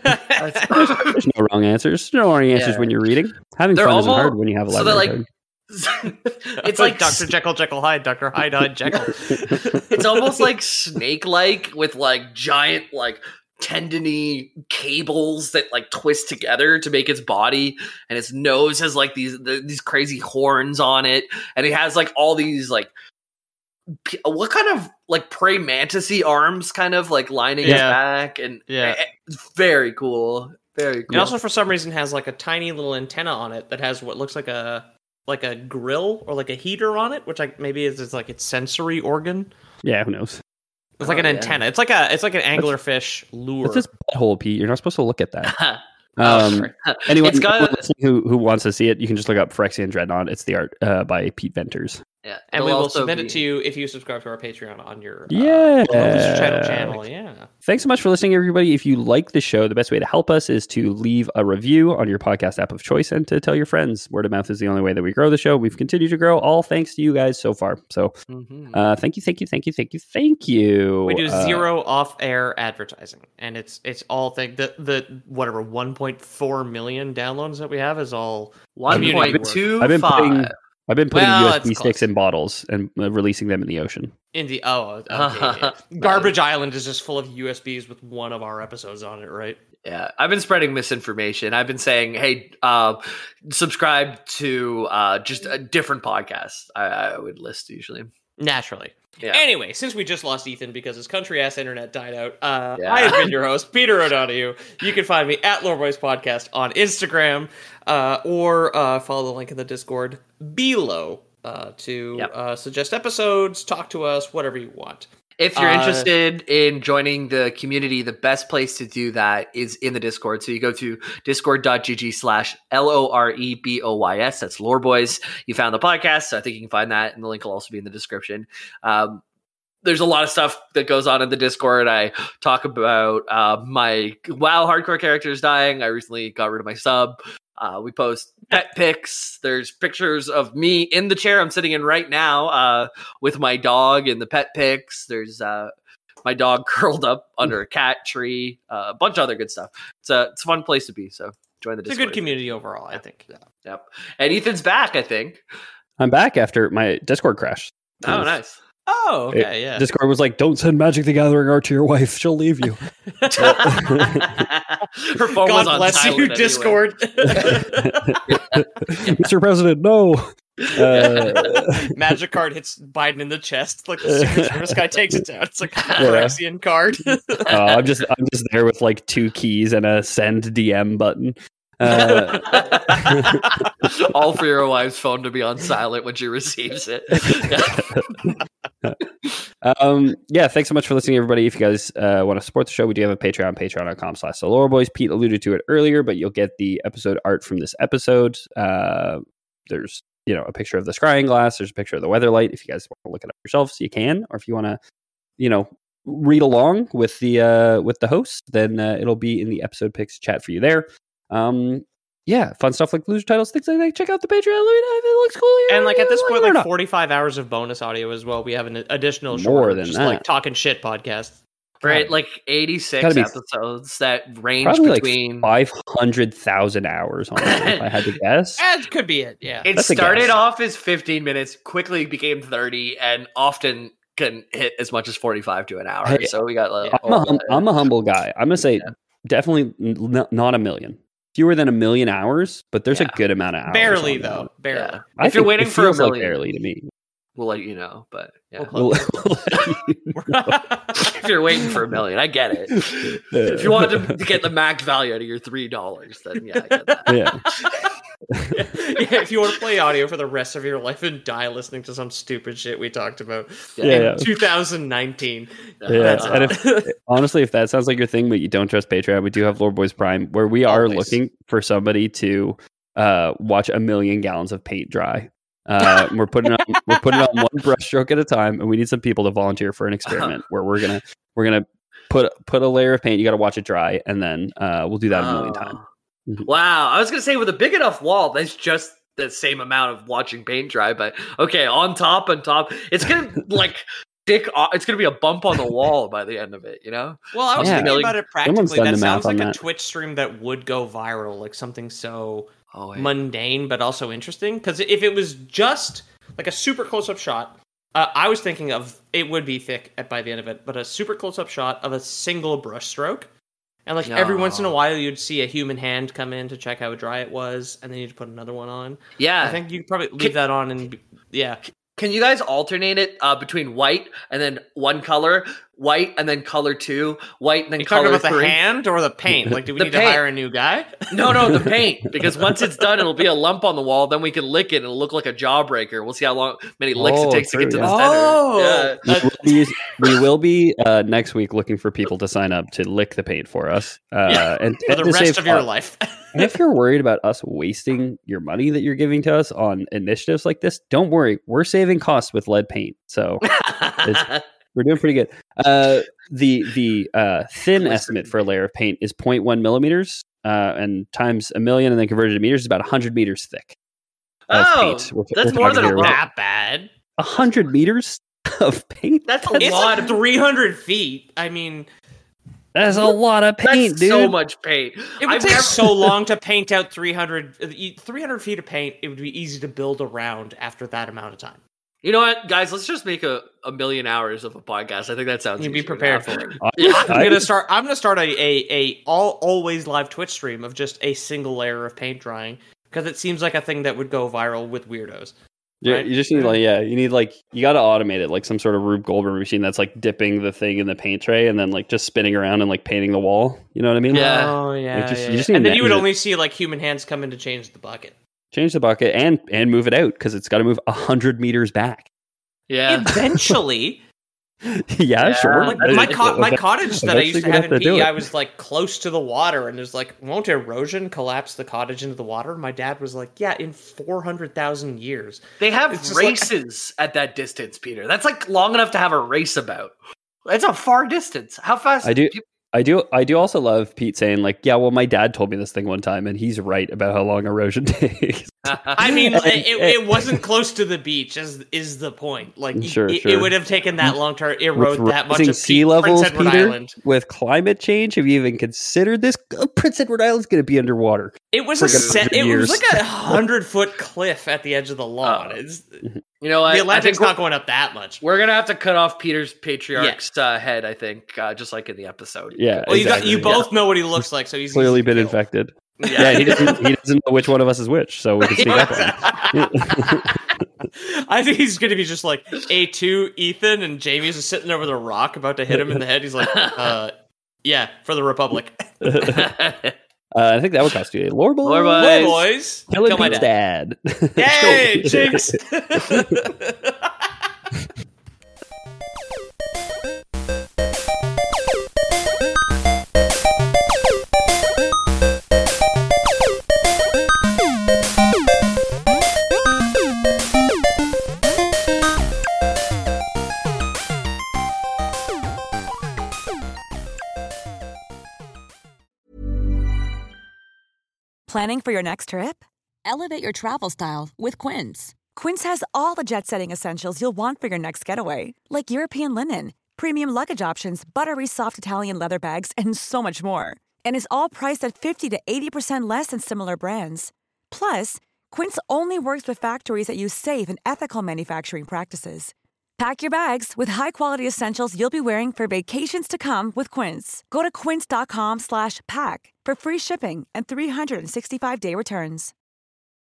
S4: no wrong answers. No wrong answers when you're reading. Having fun isn't hard when you have a library card.
S3: It's like
S2: Dr. Jekyll, Jekyll Hyde, Dr. Hyde, Hyde, Jekyll.
S3: It's almost like Snake-like with like giant like tendony cables that like twist together to make its body, and its nose has like these crazy horns on it, and it has like all these like what kind of like praying mantis-y arms kind of like lining its back, and it's very cool. Very cool.
S2: It also for some reason has like a tiny little antenna on it that has what looks like a grill or like a heater on it, which like maybe is like its sensory organ.
S4: Yeah, who knows?
S2: It's like an antenna. It's like an anglerfish lure.
S4: It's this butthole, Pete. You're not supposed to look at that. Anyone who wants to see it, you can just look up Phyrexian Dreadnought. It's the art by Pete Venters.
S3: Yeah,
S2: and we will submit it to you if you subscribe to our Patreon on your channel. Yeah.
S4: Thanks so much for listening, everybody. If you like the show, the best way to help us is to leave a review on your podcast app of choice and to tell your friends. Word of mouth is the only way that we grow the show. We've continued to grow, all thanks to you guys so far. So, thank you.
S2: We do zero off-air advertising, and it's all the whatever 1.4 million downloads that we have is all
S3: 1.25.
S4: I've been putting USB sticks in bottles and releasing them in the ocean.
S2: Garbage Island is just full of USBs with one of our episodes on it, right?
S3: Yeah, I've been spreading misinformation. I've been saying, hey, subscribe to just a different podcast. I would list usually.
S2: Naturally. Yeah. Anyway, since we just lost Ethan because his country-ass internet died out, I have been your host, Peter O'Donoghue. You can find me at Loreboys Podcast on Instagram, or follow the link in the Discord below to suggest episodes, talk to us, whatever you want.
S3: If you're interested in joining the community, the best place to do that is in the Discord. So you go to discord.gg/LOREBOYS. That's Loreboys. You found the podcast, so I think you can find that, and the link will also be in the description. There's a lot of stuff that goes on in the Discord. I talk about my WoW hardcore characters dying. I recently got rid of my sub. We post pet pics. There's pictures of me in the chair I'm sitting in right now with my dog in the pet pics. There's my dog curled up under a cat tree. A bunch of other good stuff. It's a fun place to be. So join the Discord.
S2: It's a good community overall, I think.
S3: Yep. And Ethan's back, I think.
S4: I'm back after my Discord crash.
S3: Oh, nice.
S2: Oh, okay, yeah.
S4: Discord was like, don't send Magic the Gathering art to your wife. She'll leave you.
S3: Her phone was on
S2: bless
S3: silent
S2: you,
S3: anyway.
S2: Discord.
S4: Mr. President, no.
S2: Magic card hits Biden in the chest. Like the Secret Service guy takes it down. It's like a Phyrexian card.
S4: I'm just there with like 2 keys and a send DM button.
S3: All for your wife's phone to be on silent when she receives it.
S4: Thanks so much for listening, everybody. If you guys want to support the show, we do have a Patreon, patreon.com/theloreboys. Pete alluded to it earlier, but you'll get the episode art from this episode. There's a picture of the scrying glass. There's a picture of the Weatherlight. If you guys want to look it up yourselves, you can. Or if you want to, read along with the host, then it'll be in the episode picks chat for you there. yeah, fun stuff like loser titles, things like that. Check out the Patreon. Let me know if it looks cool.
S2: And like at this point,
S4: or
S2: like
S4: not.
S2: 45 hours of bonus audio as well. We have an additional
S4: More
S2: short,
S4: than
S2: just
S4: that.
S2: like talking shit podcast.
S3: Right, like 86
S4: Gotta be-
S3: episodes that range
S4: Probably
S3: between.
S4: like 500,000 hours on it, if I had to guess.
S2: That could be it. Yeah.
S3: It
S4: That's a
S3: started
S4: guess.
S3: off as 15 minutes, quickly became 30, and often can hit as much as 45 to an hour.
S4: Hey,
S3: So we got like,
S4: I'm a humble guy. I'm gonna say definitely not a million. Fewer than 1 million hours, but there's a good amount of hours.
S2: Barely
S4: on that.
S2: though. Barely.
S3: yeah.
S4: I
S3: If you're
S4: think
S3: waiting
S4: it
S3: for a
S4: feels like
S3: million,
S4: barely to me.
S3: we'll let you know. But yeah.
S4: We'll let you know.
S3: If you're waiting for a million, I get it. If you want to get the max value out of your $3, then yeah, I get that.
S4: Yeah.
S2: Yeah, if you want to play audio for the rest of your life and die listening to some stupid shit we talked about
S4: Yeah.
S2: in 2019.
S4: Yeah,
S2: That's
S4: and
S2: it.
S4: honestly, if that sounds like your thing, but you don't trust Patreon, we do have Lord Boys Prime, where we are
S2: Always.
S4: looking for somebody to watch 1 million gallons of paint dry. We're putting it on one brushstroke at a time, and we need some people to volunteer for an experiment where we're gonna put a layer of paint. You got to watch it dry, and then we'll do that 1 million times.
S3: Wow. I was going to say with a big enough wall, that's just the same amount of watching paint dry. But okay, on top, it's going to like it's going to be a bump on the wall by the end of it, you know?
S2: Well, I was
S4: Yeah.
S2: thinking about it
S4: Someone's
S2: practically.
S4: done
S2: That
S4: the math
S2: sounds like
S4: on
S2: a
S4: that.
S2: Twitch stream that would go viral, like something so
S3: Oh, yeah.
S2: mundane but also interesting. Because if it was just like a super close-up shot, I was thinking of it would be thick by the end of it, but a super close-up shot of a single brush stroke. And like every once in a while, you'd see a human hand come in to check how dry it was, and then you'd put another one on.
S3: Yeah.
S2: I think you could probably leave that on, and yeah.
S3: Can you guys alternate it between white and then one color, white and then color 2, white and then
S2: You
S3: color
S2: talking about
S3: 3?
S2: the hand or the paint? Like, do we
S3: The
S2: need to
S3: paint.
S2: hire a new guy?
S3: No, the paint. Because once it's done, it'll be a lump on the wall. Then we can lick it and it'll look like a jawbreaker. We'll see how many licks it takes to get to the
S4: true,
S3: center. Yeah.
S4: We will be next week looking for people to sign up to lick the paint for us, and
S2: For the
S4: to save
S2: rest of your
S4: cost.
S2: life.
S4: And if you're worried about us wasting your money that you're giving to us on initiatives like this, don't worry. We're saving costs with lead paint, so we're doing pretty good. The thin estimate for a layer of paint is 0.1 millimeters, and times 1 million, and then converted to meters is about 100 meters thick. Of paint.
S3: That's more than a
S4: talking here
S3: lump.
S2: That bad.
S4: 100 meters of paint.
S3: That's a
S2: It's
S3: lot
S2: like
S3: of
S2: 300 feet. I mean,
S4: That's a lot of paint,
S3: That's
S4: dude.
S3: so much paint.
S2: it would take so long to paint out 300 feet of paint. It would be easy to build around after that amount of time.
S3: You know what, guys? Let's just make a million hours of a podcast. I think that sounds.
S2: You'd be
S3: easier
S2: prepared
S3: now.
S2: for it.
S4: I-
S2: I'm gonna start a always live Twitch stream of just a single layer of paint drying because it seems like a thing that would go viral with weirdos.
S4: Yeah,
S2: right?
S4: you just need you got to automate it, like some sort of Rube Goldberg machine that's like dipping the thing in the paint tray and then like just spinning around and like painting the wall. You know what I mean?
S3: Yeah.
S2: Oh yeah.
S4: Like, just-
S2: yeah,
S4: you just
S2: yeah.
S4: need
S2: And then
S4: to
S2: you would
S4: manage it.
S2: only see like human hands come in to change the bucket.
S4: Change the bucket and move it out because it's got to move 100 meters back.
S3: Yeah.
S2: Eventually,
S4: Yeah, sure.
S2: like
S4: But
S2: my
S4: it-
S2: cottage that I
S4: eventually
S2: used to
S4: you're
S2: have
S4: gonna
S2: in
S4: do
S2: PE,
S4: it.
S2: I was like close to the water, and there's like, won't erosion collapse the cottage into the water? My dad was like, yeah, in 400,000 years.
S3: They have
S2: It's just like-
S3: races at that distance, Peter. That's like long enough to have a race about. It's a far distance. How fast?
S4: I do also love Pete saying like, yeah, well, my dad told me this thing one time, and he's right about how long erosion takes.
S2: I mean,
S4: And-
S2: it wasn't close to the beach, is the point. Like,
S4: Sure,
S2: it
S4: sure.
S2: would have taken that long to erode
S4: With
S2: that much
S4: rising
S2: of
S4: sea levels,
S2: Prince Edward
S4: Peter,
S2: Island.
S4: with climate change, have you even considered this? Prince Edward Island's going to be underwater.
S2: It was
S4: for
S2: a
S4: like 100
S2: it was
S4: years.
S2: like 100-foot cliff at the edge of the lawn. It's,
S3: You know what?
S2: the
S3: I
S2: Atlantic's
S3: think
S2: not going up that much.
S3: we're gonna have to cut off Peter's patriarch's head. I think, just like in the episode.
S4: Yeah,
S2: Well,
S4: exactly.
S2: you both know what he looks like, so he's
S4: Clearly
S2: easy to
S4: been
S2: kill.
S4: infected. Yeah, he doesn't know which one of us is which, so we can sneak up on him.
S2: I think he's going to be just like A2 Ethan, and Jamie's just sitting there with a rock about to hit him in the head. He's like, yeah, for the Republic.
S4: I think that would cost you a lore boy.
S3: Lore boy.
S2: Hey, boys.
S4: Killing
S2: Kill my
S4: Pete's
S2: dad.
S4: dad.
S2: Hey, Jinx.
S9: Planning for your next trip?
S10: Elevate your travel style with Quince.
S9: Quince has all the jet-setting essentials you'll want for your next getaway, like European linen, premium luggage options, buttery soft Italian leather bags, and so much more. And is all priced at 50 to 80% less than similar brands. Plus, Quince only works with factories that use safe and ethical manufacturing practices. Pack your bags with high-quality essentials you'll be wearing for vacations to come with Quince. Go to quince.com/pack for free shipping and 365-day returns.